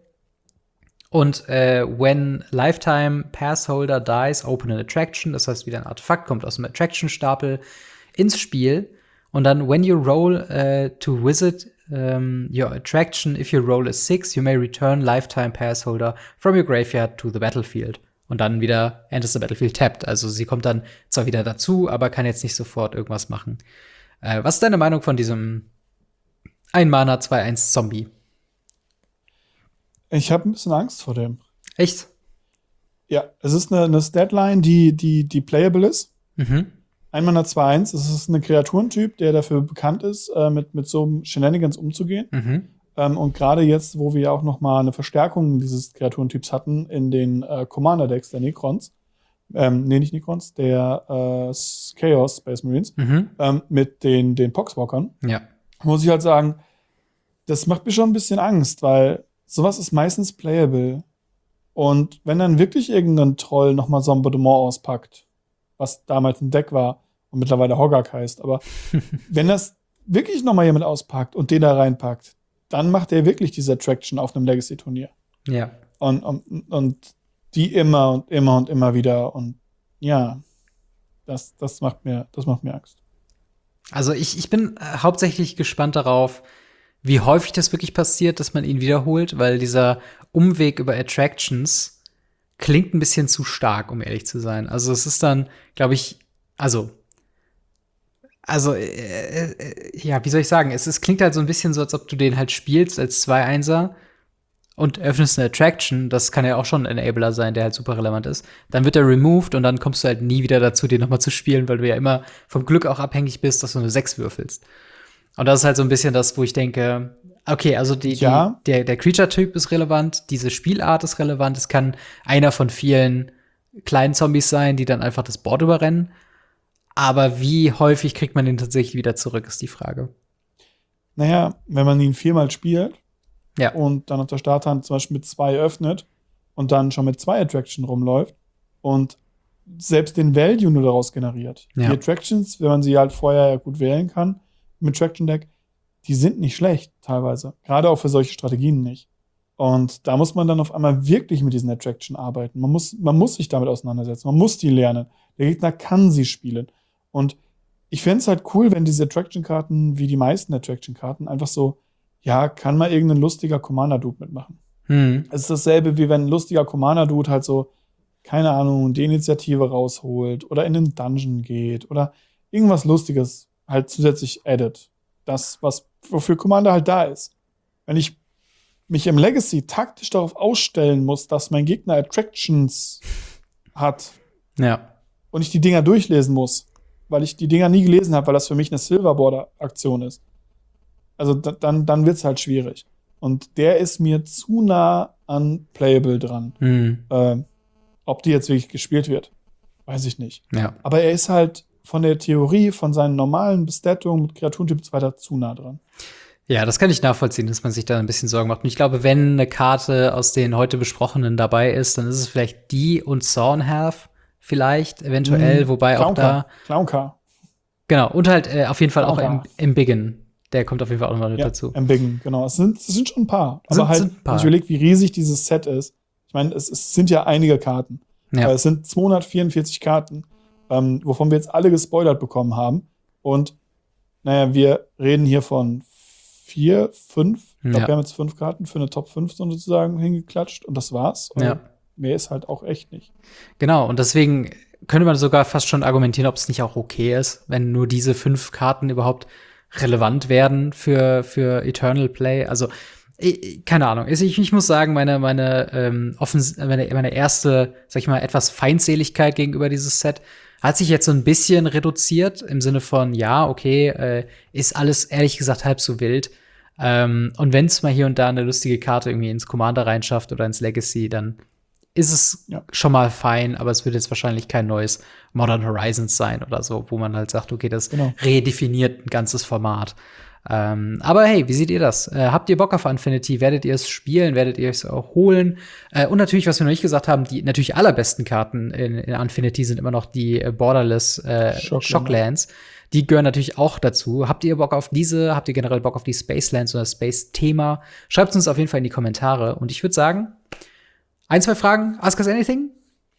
Und äh, when Lifetime Passholder dies, open an Attraction. Das heißt, wieder ein Artefakt kommt aus dem Attraction-Stapel ins Spiel. Und dann, when you roll uh, to visit um, your attraction, if your roll is six, you may return Lifetime Passholder from your graveyard to the battlefield. Und dann wieder enters the battlefield tapped. Also sie kommt dann zwar wieder dazu, aber kann jetzt nicht sofort irgendwas machen. Äh, was ist deine Meinung von diesem Ein-Mana zwei eins Zombie? Ich habe ein bisschen Angst vor dem. Echt? Ja, es ist eine, eine Statline, die, die, die playable ist. Mhm. Ein-Mana zwei eins, es ist ein Kreaturentyp, der dafür bekannt ist, äh, mit, mit so einem Shenanigans umzugehen. Mhm. Ähm, und gerade jetzt, wo wir ja auch noch mal eine Verstärkung dieses Kreaturentyps hatten in den äh, Commander-Decks der Necrons, ähm, nee, nicht Necrons, der äh, Chaos Space Marines, Mhm. ähm, mit den, den Poxwalkern, Ja. muss ich halt sagen, das macht mir schon ein bisschen Angst, weil sowas ist meistens playable. Und wenn dann wirklich irgendein Troll nochmal so ein Bombardement auspackt, was damals ein Deck war und mittlerweile Hoggak heißt, aber wenn das wirklich nochmal jemand auspackt und den da reinpackt, dann macht er wirklich diese Attraction auf einem Legacy-Turnier. Ja. Und, und, und die immer und immer und immer wieder. Und ja, das, das, macht, mir, das macht mir Angst. Also ich, ich bin äh, hauptsächlich gespannt darauf, wie häufig das wirklich passiert, dass man ihn wiederholt, weil dieser Umweg über Attractions klingt ein bisschen zu stark, um ehrlich zu sein. Also es ist dann, glaube ich, also Also, äh, äh, ja, wie soll ich sagen? Es, es klingt halt so ein bisschen so, als ob du den halt spielst als zwei Einser und öffnest eine Attraction. Das kann ja auch schon ein Enabler sein, der halt super relevant ist. Dann wird er removed und dann kommst du halt nie wieder dazu, den nochmal zu spielen, weil du ja immer vom Glück auch abhängig bist, dass du eine sechs würfelst. Und das ist halt so ein bisschen das, wo ich denke, okay, also die, Ja. die, der, der Creature-Typ ist relevant, diese Spielart ist relevant. Es kann einer von vielen kleinen Zombies sein, die dann einfach das Board überrennen. Aber wie häufig kriegt man den tatsächlich wieder zurück, ist die Frage. Naja, wenn man ihn viermal spielt Ja. und dann auf der Starthand zum Beispiel mit zwei öffnet und dann schon mit zwei Attraction rumläuft und selbst den Value nur daraus generiert. Ja. Die Attractions, wenn man sie halt vorher ja gut wählen kann im Attraction Deck, die sind nicht schlecht teilweise. Gerade auch für solche Strategien nicht. Und da muss man dann auf einmal wirklich mit diesen Attraction arbeiten. Man muss, man muss sich damit auseinandersetzen. Man muss die lernen. Der Gegner kann sie spielen. Und ich fände es halt cool, wenn diese Attraction-Karten, wie die meisten Attraction-Karten, einfach so, ja, kann mal irgendein lustiger Commander-Dude mitmachen. Hm. Es ist dasselbe, wie wenn ein lustiger Commander-Dude halt so, keine Ahnung, die Initiative rausholt oder in den Dungeon geht oder irgendwas Lustiges halt zusätzlich addet. Das, was wofür Commander halt da ist. Wenn ich mich im Legacy taktisch darauf ausstellen muss, dass mein Gegner Attractions hat Ja. und ich die Dinger durchlesen muss, weil ich die Dinger nie gelesen habe, weil das für mich eine Silverborder-Aktion ist. Also da, dann, dann wird es halt schwierig. Und der ist mir zu nah an Playable dran. Hm. Äh, ob die jetzt wirklich gespielt wird, weiß ich nicht. Ja. Aber er ist halt von der Theorie, von seinen normalen Bestattungen mit Kreaturentyp und so weiter zu nah dran. Ja, das kann ich nachvollziehen, dass man sich da ein bisschen Sorgen macht. Und ich glaube, wenn eine Karte aus den heute besprochenen dabei ist, dann ist es vielleicht die und Thornhalf vielleicht, eventuell, Mhm. wobei auch da. Clowncar. Genau, und halt äh, auf jeden Fall auch im, Clowncar. im Biggin. Der kommt auf jeden Fall auch noch mit Ja, dazu. Embiggen, genau. Es sind, es sind schon ein paar. Sind- aber halt, sind ein paar. wenn ich überlege, wie riesig dieses Set ist. Ich meine, es, es sind ja einige Karten. Ja. Äh, Es sind zweihundertvierundvierzig Karten, ähm, wovon wir jetzt alle gespoilert bekommen haben. Und naja, wir reden hier von vier, fünf. Ich glaube, Ja. wir haben jetzt fünf Karten für eine Top fünf sozusagen hingeklatscht und das war's. Und Ja. mehr ist halt auch echt nicht. Genau, und deswegen könnte man sogar fast schon argumentieren, ob es nicht auch okay ist, wenn nur diese fünf Karten überhaupt relevant werden für, für Eternal Play. Also, ich, keine Ahnung. Ich, ich muss sagen, meine, meine, ähm, offens meine, meine erste, sag ich mal, etwas Feindseligkeit gegenüber dieses Set hat sich jetzt so ein bisschen reduziert, im Sinne von, ja, okay, äh, ist alles ehrlich gesagt halb so wild. Ähm, und wenn es mal hier und da eine lustige Karte irgendwie ins Commander reinschafft oder ins Legacy, dann ist es Ja. schon mal fein, aber es wird jetzt wahrscheinlich kein neues Modern Horizons sein oder so, wo man halt sagt, okay, das Genau. redefiniert ein ganzes Format. Ähm, aber hey, wie seht ihr das? Äh, habt ihr Bock auf Infinity? Werdet ihr es spielen? Werdet ihr es auch holen? Äh, und natürlich, was wir noch nicht gesagt haben, die natürlich allerbesten Karten in, in Infinity sind immer noch die äh, Borderless äh, Shockland. Shocklands. Die gehören natürlich auch dazu. Habt ihr Bock auf diese? Habt ihr generell Bock auf die Spacelands oder das Space-Thema? Schreibt uns auf jeden Fall in die Kommentare. Und ich würde sagen, ein, zwei Fragen. Ask us anything?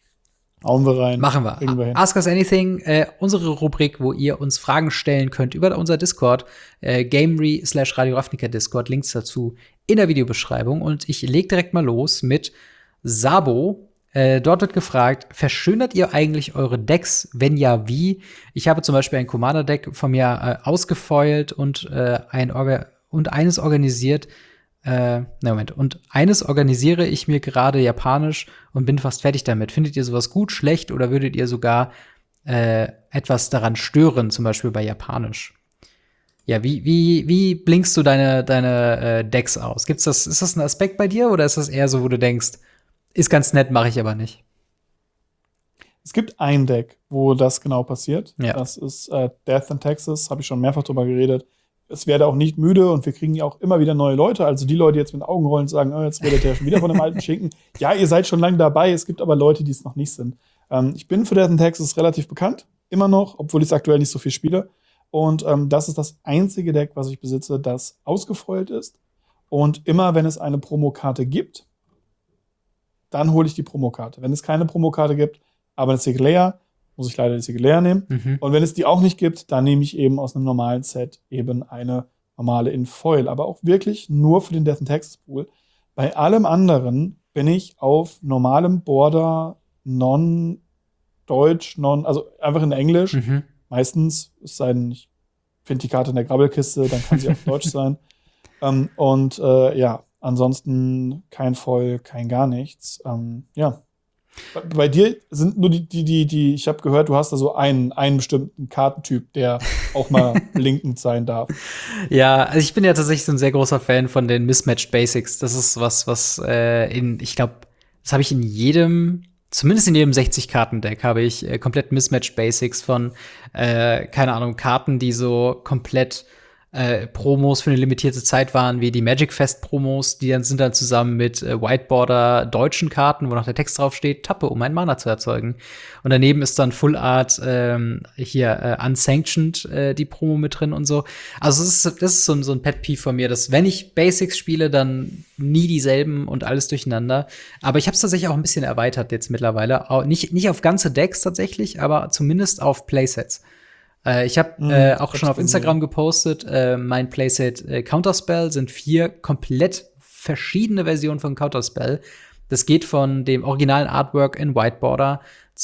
Hauen wir rein. Machen wir. Kriegen wir hin. Ask Us Anything, äh, unsere Rubrik, wo ihr uns Fragen stellen könnt über unser Discord, äh, Gamery slash Radio Ravnica Discord, Links dazu in der Videobeschreibung. Und ich leg direkt mal los mit Sabo. Äh, dort wird gefragt, verschönert ihr eigentlich eure Decks? Wenn ja, wie? Ich habe zum Beispiel ein Commander-Deck von mir äh, ausgefeult und, äh, ein Orga und eines organisiert, Äh, na Moment. Und eines organisiere ich mir gerade japanisch und bin fast fertig damit. Findet ihr sowas gut, schlecht oder würdet ihr sogar äh, etwas daran stören, zum Beispiel bei japanisch? Ja, wie, wie, wie blinkst du deine, deine äh, Decks aus? Gibt's das, ist das ein Aspekt bei dir oder ist das eher so, wo du denkst, ist ganz nett, mache ich aber nicht? Es gibt ein Deck, wo das genau passiert. Ja. Das ist äh, Death in Texas, habe ich schon mehrfach drüber geredet. Es werde auch nicht müde und wir kriegen ja auch immer wieder neue Leute. Also die Leute, die jetzt mit Augenrollen sagen, oh, jetzt redet der schon wieder von dem alten Schinken. Ja, ihr seid schon lange dabei. Es gibt aber Leute, die es noch nicht sind. Ähm, ich bin für Death in Texas relativ bekannt, immer noch, obwohl ich es aktuell nicht so viel spiele. Und ähm, das ist das einzige Deck, was ich besitze, das ausgefoilt ist. Und immer, wenn es eine Promokarte gibt, dann hole ich die Promokarte. Wenn es keine Promokarte gibt, aber eine Sigalea, muss ich leider die Sigalea nehmen. Mhm. Und wenn es die auch nicht gibt, dann nehme ich eben aus einem normalen Set eben eine normale in Foil. Aber auch wirklich nur für den Death in Texas Pool. Bei allem anderen bin ich auf normalem Border, non-Deutsch, non, also einfach in Englisch. Mhm. Meistens, es sei denn, ich finde die Karte in der Grabbelkiste, dann kann sie auch Deutsch sein. Ähm, und äh, ja, ansonsten kein Foil, kein gar nichts. Ähm, ja. Bei, bei dir sind nur die, die, die, die ich habe gehört, du hast da so einen, einen bestimmten Kartentyp, der auch mal blinkend sein darf. Ja, also ich bin ja tatsächlich so ein sehr großer Fan von den Mismatched Basics. Das ist was, was äh, in, ich glaube, das habe ich in jedem, zumindest in jedem sechzig-Karten-Deck habe ich äh, komplett Mismatched Basics von, äh, keine Ahnung, Karten, die so komplett äh, Promos für eine limitierte Zeit waren, wie die Magic Fest Promos, die dann sind dann zusammen mit äh, Whiteboarder deutschen Karten, wo noch der Text drauf steht, tappe, um ein Mana zu erzeugen. Und daneben ist dann Full Art ähm, hier äh, unsanctioned äh, die Promo mit drin und so. Also das ist, das ist so, ein- so ein Pet Peeve von mir, dass wenn ich Basics spiele, dann nie dieselben und alles durcheinander. Aber ich habe es tatsächlich auch ein bisschen erweitert jetzt mittlerweile. Auch nicht, nicht auf ganze Decks tatsächlich, aber zumindest auf Playsets. Äh, ich habe Mhm, äh, ich auch hab's schon auf gesehen. Instagram gepostet, äh, mein Playset äh, Counterspell sind vier komplett verschiedene Versionen von Counterspell. Das geht von dem originalen Artwork in White Border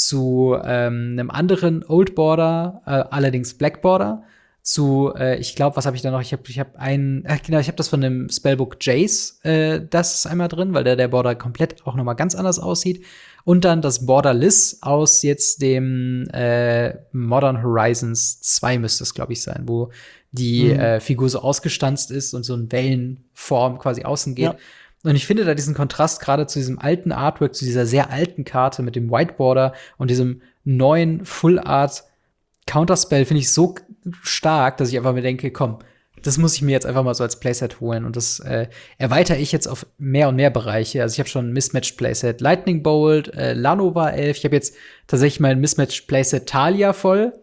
zu ähm, einem anderen Old Border, äh, allerdings Black Border, zu, äh, ich glaube, was habe ich da noch? Ich habe ich hab einen, ach genau, ich habe das von dem Spellbook Jace, äh, das ist einmal drin, weil der, der Border komplett auch noch mal ganz anders aussieht. Und dann das Borderless aus jetzt dem äh, Modern Horizons zwei müsste es, glaube ich, sein, wo die Mhm. äh, Figur so ausgestanzt ist und so in Wellenform quasi außen geht. Ja. Und ich finde da diesen Kontrast gerade zu diesem alten Artwork, zu dieser sehr alten Karte mit dem White Border und diesem neuen Full Art Counterspell finde ich so stark, dass ich einfach mir denke, komm, das muss ich mir jetzt einfach mal so als Playset holen. Und das äh, erweitere ich jetzt auf mehr und mehr Bereiche. Also ich habe schon ein Mismatched Playset Lightning Bolt, äh, Lanova elf. Ich habe jetzt tatsächlich mein Mismatched Playset Talia voll.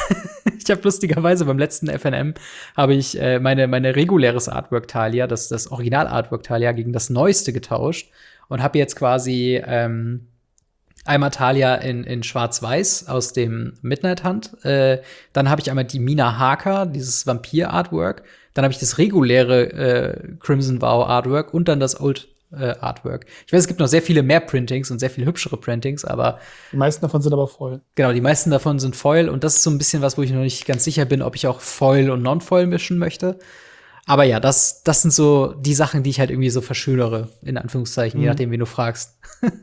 Ich habe lustigerweise beim letzten F N M habe ich äh, meine, meine reguläres Artwork Talia, das, das Original Artwork Talia, gegen das neueste getauscht und habe jetzt quasi ähm, einmal Talia in, in Schwarz-Weiß aus dem Midnight Hunt. Äh, dann habe ich einmal die Mina Harker, dieses Vampir-Artwork. Dann habe ich das reguläre äh, Crimson Vow Artwork und dann das Old äh, Artwork. Ich weiß, es gibt noch sehr viele mehr Printings und sehr viel hübschere Printings, aber Die meisten davon sind aber voll. genau, die meisten davon sind Foil und das ist so ein bisschen was, wo ich noch nicht ganz sicher bin, ob ich auch Foil und Non-Foil mischen möchte. Aber ja, das, das sind so die Sachen, die ich halt irgendwie so verschönere, in Anführungszeichen, je Mhm. nachdem, wen du fragst.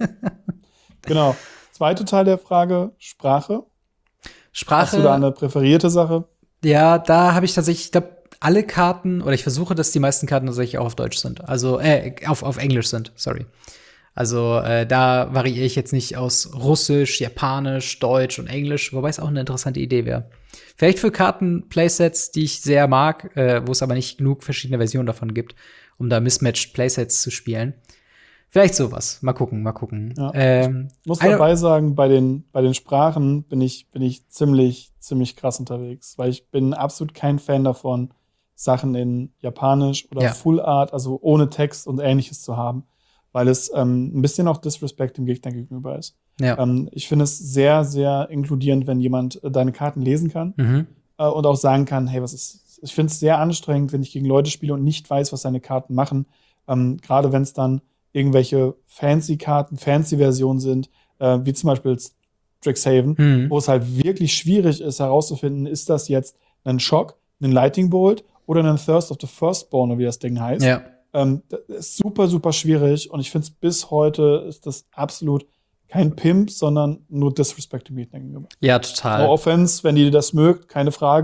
Genau. Zweite Teil der Frage, Sprache. Sprache. Hast du da eine präferierte Sache? Ja, da habe ich tatsächlich, ich glaube, alle Karten, oder ich versuche, dass die meisten Karten tatsächlich auch auf Deutsch sind. Also, äh, auf, auf Englisch sind, sorry. Also, äh, da variiere ich jetzt nicht aus Russisch, Japanisch, Deutsch und Englisch, wobei es auch eine interessante Idee wäre. Vielleicht für Karten-Playsets, die ich sehr mag, äh, wo es aber nicht genug verschiedene Versionen davon gibt, um da Mismatched Playsets zu spielen. Vielleicht sowas. Mal gucken, mal gucken. Ja. Ähm, Ich muss eine- dabei sagen, bei den, bei den Sprachen bin ich, bin ich ziemlich, ziemlich krass unterwegs, weil ich bin absolut kein Fan davon, Sachen in Japanisch oder Ja. Full Art, also ohne Text und Ähnliches zu haben, weil es ähm, ein bisschen auch Disrespect dem Gegner gegenüber ist. ja. Ähm, ich finde es sehr, sehr inkludierend, wenn jemand äh, deine Karten lesen kann Mhm. äh, und auch sagen kann, hey, was ist. Ich finde es sehr anstrengend, wenn ich gegen Leute spiele und nicht weiß, was seine Karten machen. Ähm, Gerade wenn es dann irgendwelche Fancy-Karten, Fancy-Versionen sind, äh, wie zum Beispiel Strixhaven, Mhm. wo es halt wirklich schwierig ist, herauszufinden, ist das jetzt ein Shock, ein Lightning Bolt oder ein Thirst of the Firstborn, wie das Ding heißt. Ja. Ähm, das ist super, super schwierig und ich finde es bis heute ist das absolut kein Pimp, sondern nur Disrespect dem Gegner gegenüber. Ja, total. No offense, wenn ihr das mögt, keine Frage.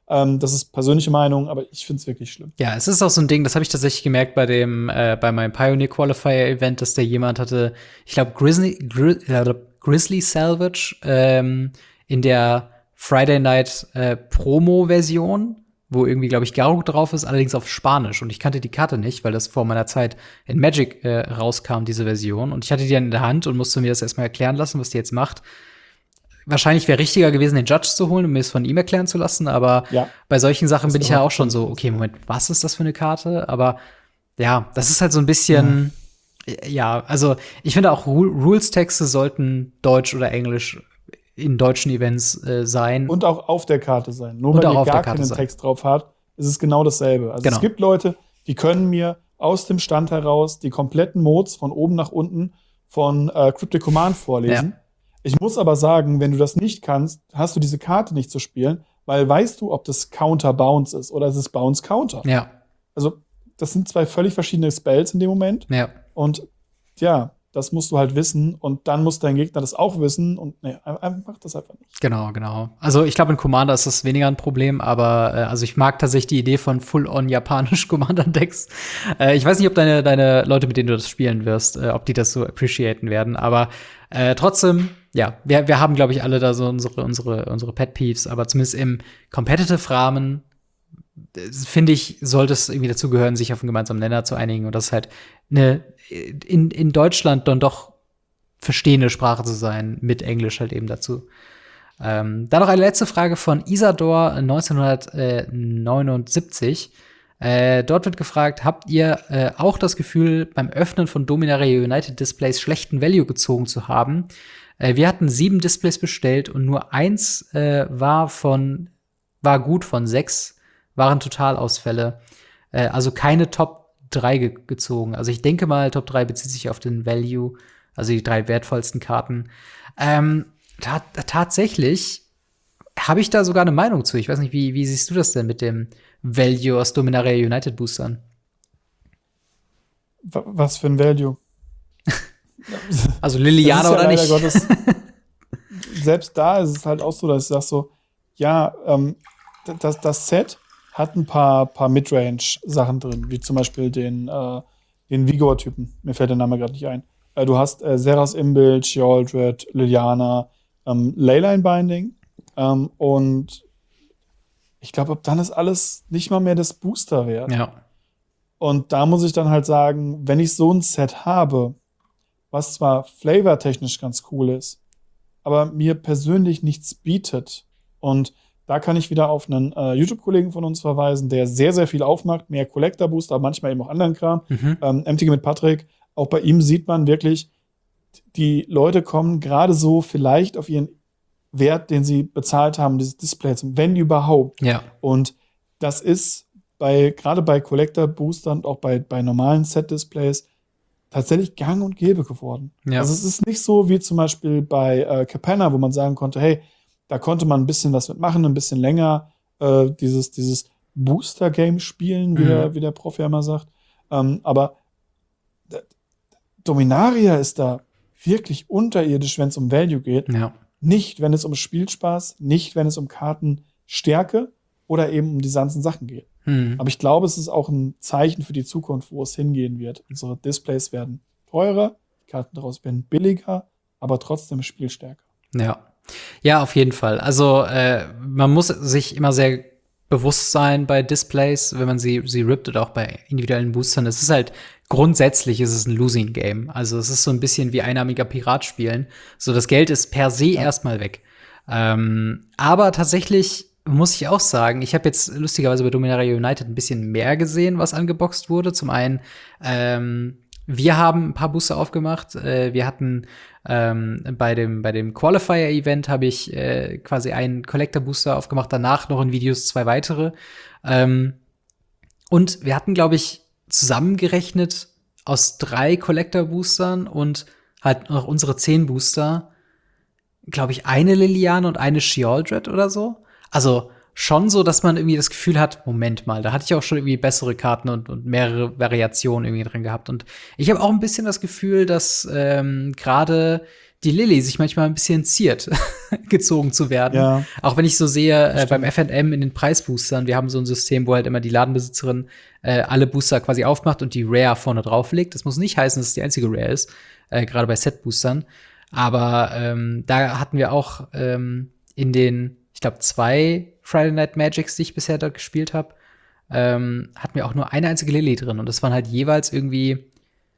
Ähm, das ist persönliche Meinung, aber ich finde es wirklich schlimm. Ja, es ist auch so ein Ding, das habe ich tatsächlich gemerkt bei dem, äh, bei meinem Pioneer Qualifier Event, dass da jemand hatte, ich glaube, Grizzly, Gri äh, Grizzly Salvage ähm, in der Friday Night äh, Promo-Version, wo irgendwie, glaube ich, Garruk drauf ist, allerdings auf Spanisch. Und ich kannte die Karte nicht, weil das vor meiner Zeit in Magic äh, rauskam, diese Version. Und ich hatte die dann in der Hand und musste mir das erstmal erklären lassen, was die jetzt macht. Wahrscheinlich wäre richtiger gewesen, den Judge zu holen und mir es von ihm erklären zu lassen, aber ja. bei solchen Sachen bin ich ja auch schon so, okay, Moment, was ist das für eine Karte? Aber ja, das ist halt so ein bisschen, ja, ja also ich finde auch, Rules-Texte sollten Deutsch oder Englisch in deutschen Events äh, sein. Und auch auf der Karte sein. Nur und weil ihr gar keinen sein. Text drauf habt, ist es genau dasselbe. Also genau. Es gibt Leute, die können mir aus dem Stand heraus die kompletten Modes von oben nach unten von äh, Cryptic Command vorlesen. Ja. Ich muss aber sagen, wenn du das nicht kannst, hast du diese Karte nicht zu spielen, weil weißt du, ob das Counter-Bounce ist oder es ist Bounce-Counter. Ja. Also, das sind zwei völlig verschiedene Spells in dem Moment. Ja. Und ja, das musst du halt wissen und dann muss dein Gegner das auch wissen und nee, einfach das einfach nicht. Genau, genau. Also ich glaube, in Commander ist das weniger ein Problem, aber äh, also ich mag tatsächlich die Idee von full-on japanisch Commander-Decks. Äh, ich weiß nicht, ob deine, deine Leute, mit denen du das spielen wirst, äh, ob die das so appreciaten werden, aber äh, trotzdem, ja, wir, wir haben, glaube ich, alle da so unsere, unsere, unsere Pet-Peeves, aber zumindest im Competitive-Rahmen finde ich, sollte es irgendwie dazu gehören, sich auf einen gemeinsamen Nenner zu einigen und das ist halt eine in, in Deutschland dann doch verstehende Sprache zu sein, mit Englisch halt eben dazu. Ähm, dann noch eine letzte Frage von Isador neunzehnhundertneunundsiebzig. Äh, dort wird gefragt, habt ihr äh, auch das Gefühl, beim Öffnen von Dominaria United Displays schlechten Value gezogen zu haben? Äh, wir hatten sieben Displays bestellt und nur eins äh, war von war gut von sechs, waren Totalausfälle. Äh, also keine Top drei ge gezogen. Also ich denke mal, Top drei bezieht sich auf den Value, also die drei wertvollsten Karten. Ähm, ta tatsächlich habe ich da sogar eine Meinung zu. Ich weiß nicht, wie, wie siehst du das denn mit dem Value aus Dominaria United Boostern? Was für ein Value? Also Liliana oder ja nicht? Gottes, selbst da ist es halt auch so, dass ich sag so, ja, ähm, das, das Set hat ein paar, paar Midrange-Sachen drin, wie zum Beispiel den, äh, den Vigor-Typen. Mir fällt der Name gerade nicht ein. Äh, du hast äh, Seras Imbild, Sheoldred, Liliana, ähm, Leyline-Binding ähm, und ich glaube, ab dann ist alles nicht mal mehr das Booster wert. Ja. Und da muss ich dann halt sagen, wenn ich so ein Set habe, was zwar flavortechnisch ganz cool ist, aber mir persönlich nichts bietet und da kann ich wieder auf einen äh, YouTube-Kollegen von uns verweisen, der sehr, sehr viel aufmacht, mehr Collector-Booster, manchmal eben auch anderen Kram. Mhm. Ähm, M T G mit Patrick, auch bei ihm sieht man wirklich, die Leute kommen gerade so vielleicht auf ihren Wert, den sie bezahlt haben, dieses Display, wenn überhaupt. Ja. Und das ist bei gerade bei Collector-Boostern und auch bei, bei normalen Set-Displays tatsächlich gang und gäbe geworden. Ja. Also es ist nicht so wie zum Beispiel bei äh, Capenna, wo man sagen konnte, hey, da konnte man ein bisschen was mitmachen, ein bisschen länger äh, dieses, dieses Booster-Game spielen, wie, mhm. der, wie der Prof ja immer sagt. Ähm, aber d- Dominaria ist da wirklich unterirdisch, wenn es um Value geht. Ja. Nicht, wenn es um Spielspaß, nicht, wenn es um Kartenstärke oder eben um die ganzen Sachen geht. Mhm. Aber ich glaube, es ist auch ein Zeichen für die Zukunft, wo es hingehen wird. Unsere Displays werden teurer, die Karten daraus werden billiger, aber trotzdem spielstärker. Ja. Ja, auf jeden Fall. Also äh, man muss sich immer sehr bewusst sein bei Displays, wenn man sie, sie rippt oder auch bei individuellen Boostern. Es ist halt grundsätzlich ist es ein Losing Game. Also es ist so ein bisschen wie einarmiger Pirat spielen. So, das Geld ist per se ja. erstmal weg. Ähm, aber tatsächlich muss ich auch sagen, ich habe jetzt lustigerweise bei Dominaria United ein bisschen mehr gesehen, was angeboxt wurde. Zum einen, ähm, wir haben ein paar Booster aufgemacht. Äh, wir hatten ähm, bei dem bei dem Qualifier-Event habe ich äh, quasi einen Collector-Booster aufgemacht. Danach noch in Videos zwei weitere. Ähm, und wir hatten, glaube ich, zusammengerechnet aus drei Collector-Boostern und halt noch unsere zehn Booster, glaube ich, eine Liliane und eine Sheoldred oder so. Also schon so, dass man irgendwie das Gefühl hat, Moment mal, da hatte ich auch schon irgendwie bessere Karten und, und mehrere Variationen irgendwie drin gehabt. Und ich habe auch ein bisschen das Gefühl, dass ähm, gerade die Lilly sich manchmal ein bisschen ziert. gezogen zu werden. Ja. Auch wenn ich so sehe, äh, beim F und M in den Preisboostern, wir haben so ein System, wo halt immer die Ladenbesitzerin äh, alle Booster quasi aufmacht und die Rare vorne drauflegt. Das muss nicht heißen, dass es die einzige Rare ist, äh, gerade bei Set-Boostern. Aber ähm, da hatten wir auch ähm, in den, ich glaube, zwei Friday Night Magics, die ich bisher dort gespielt habe, ähm, hatten wir auch nur eine einzige Lilly drin. Und das waren halt jeweils irgendwie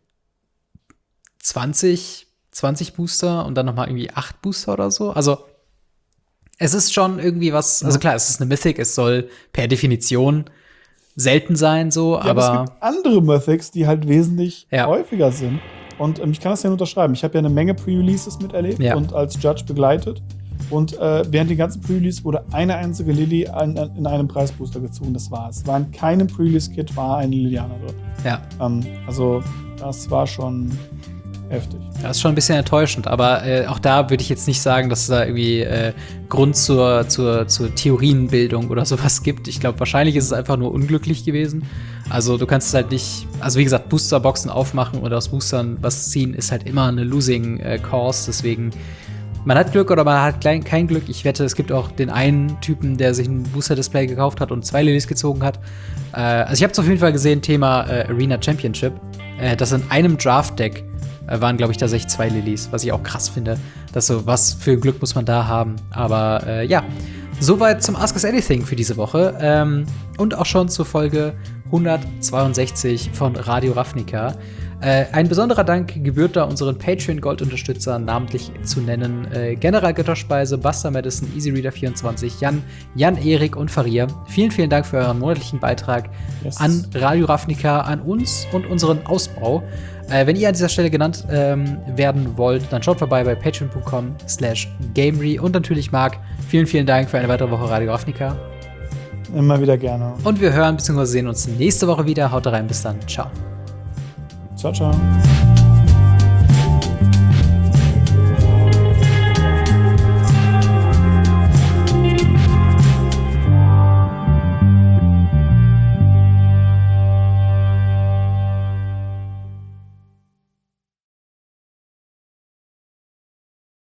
zwanzig, zwanzig Booster und dann noch mal irgendwie acht Booster oder so. Also es ist schon irgendwie was, also klar, es ist eine Mythic, es soll per Definition selten sein, so, Ja, aber, aber es gibt andere Mythics, die halt wesentlich Ja. häufiger sind. Und ähm, ich kann das ja nur unterschreiben. Ich habe ja eine Menge Pre-Releases miterlebt Ja. und als Judge begleitet. Und äh, während den ganzen Pre-Release wurde eine einzige Lilly an, an, in einem Preisbooster gezogen. Das war es. War in keinem Pre-Release-Kit war eine Liliana drin. ja, Ähm, also, das war schon heftig. das ist schon ein bisschen enttäuschend. Aber äh, auch da würde ich jetzt nicht sagen, dass es da irgendwie äh, Grund zur, zur, zur Theorienbildung oder sowas gibt. Ich glaube, wahrscheinlich ist es einfach nur unglücklich gewesen. Also du kannst es halt nicht, also wie gesagt, Boosterboxen aufmachen oder aus Boostern was ziehen, ist halt immer eine Losing äh, Cause. Deswegen, man hat Glück oder man hat klein, kein Glück. Ich wette, es gibt auch den einen Typen, der sich ein Booster-Display gekauft hat und zwei Lilies gezogen hat. Äh, also ich habe es auf jeden Fall gesehen, Thema äh, Arena Championship. Äh, das in einem Draft-Deck äh, waren, glaube ich, tatsächlich zwei Lilies, was ich auch krass finde. Dass so, was für Glück muss man da haben. Aber äh, ja, soweit zum Ask Us Anything für diese Woche. Ähm, und auch schon zur Folge hundertzweiundsechzig von Radio Ravnica. Äh, ein besonderer Dank gebührt da unseren Patreon-Gold-Unterstützern, namentlich zu nennen äh, General Götterspeise, Buster Madison, EasyReader vierundzwanzig, Jan, Jan Erik und Faria. Vielen, vielen Dank für euren monatlichen Beitrag Yes. an Radio Ravnica, an uns und unseren Ausbau. Äh, wenn ihr an dieser Stelle genannt ähm, werden wollt, dann schaut vorbei bei patreon.com slash gamery. Und natürlich, Marc, vielen, vielen Dank für eine weitere Woche Radio Ravnica. Immer wieder gerne. Und wir hören bzw. sehen uns nächste Woche wieder. Haut rein, bis dann. Ciao. Ciao, ciao.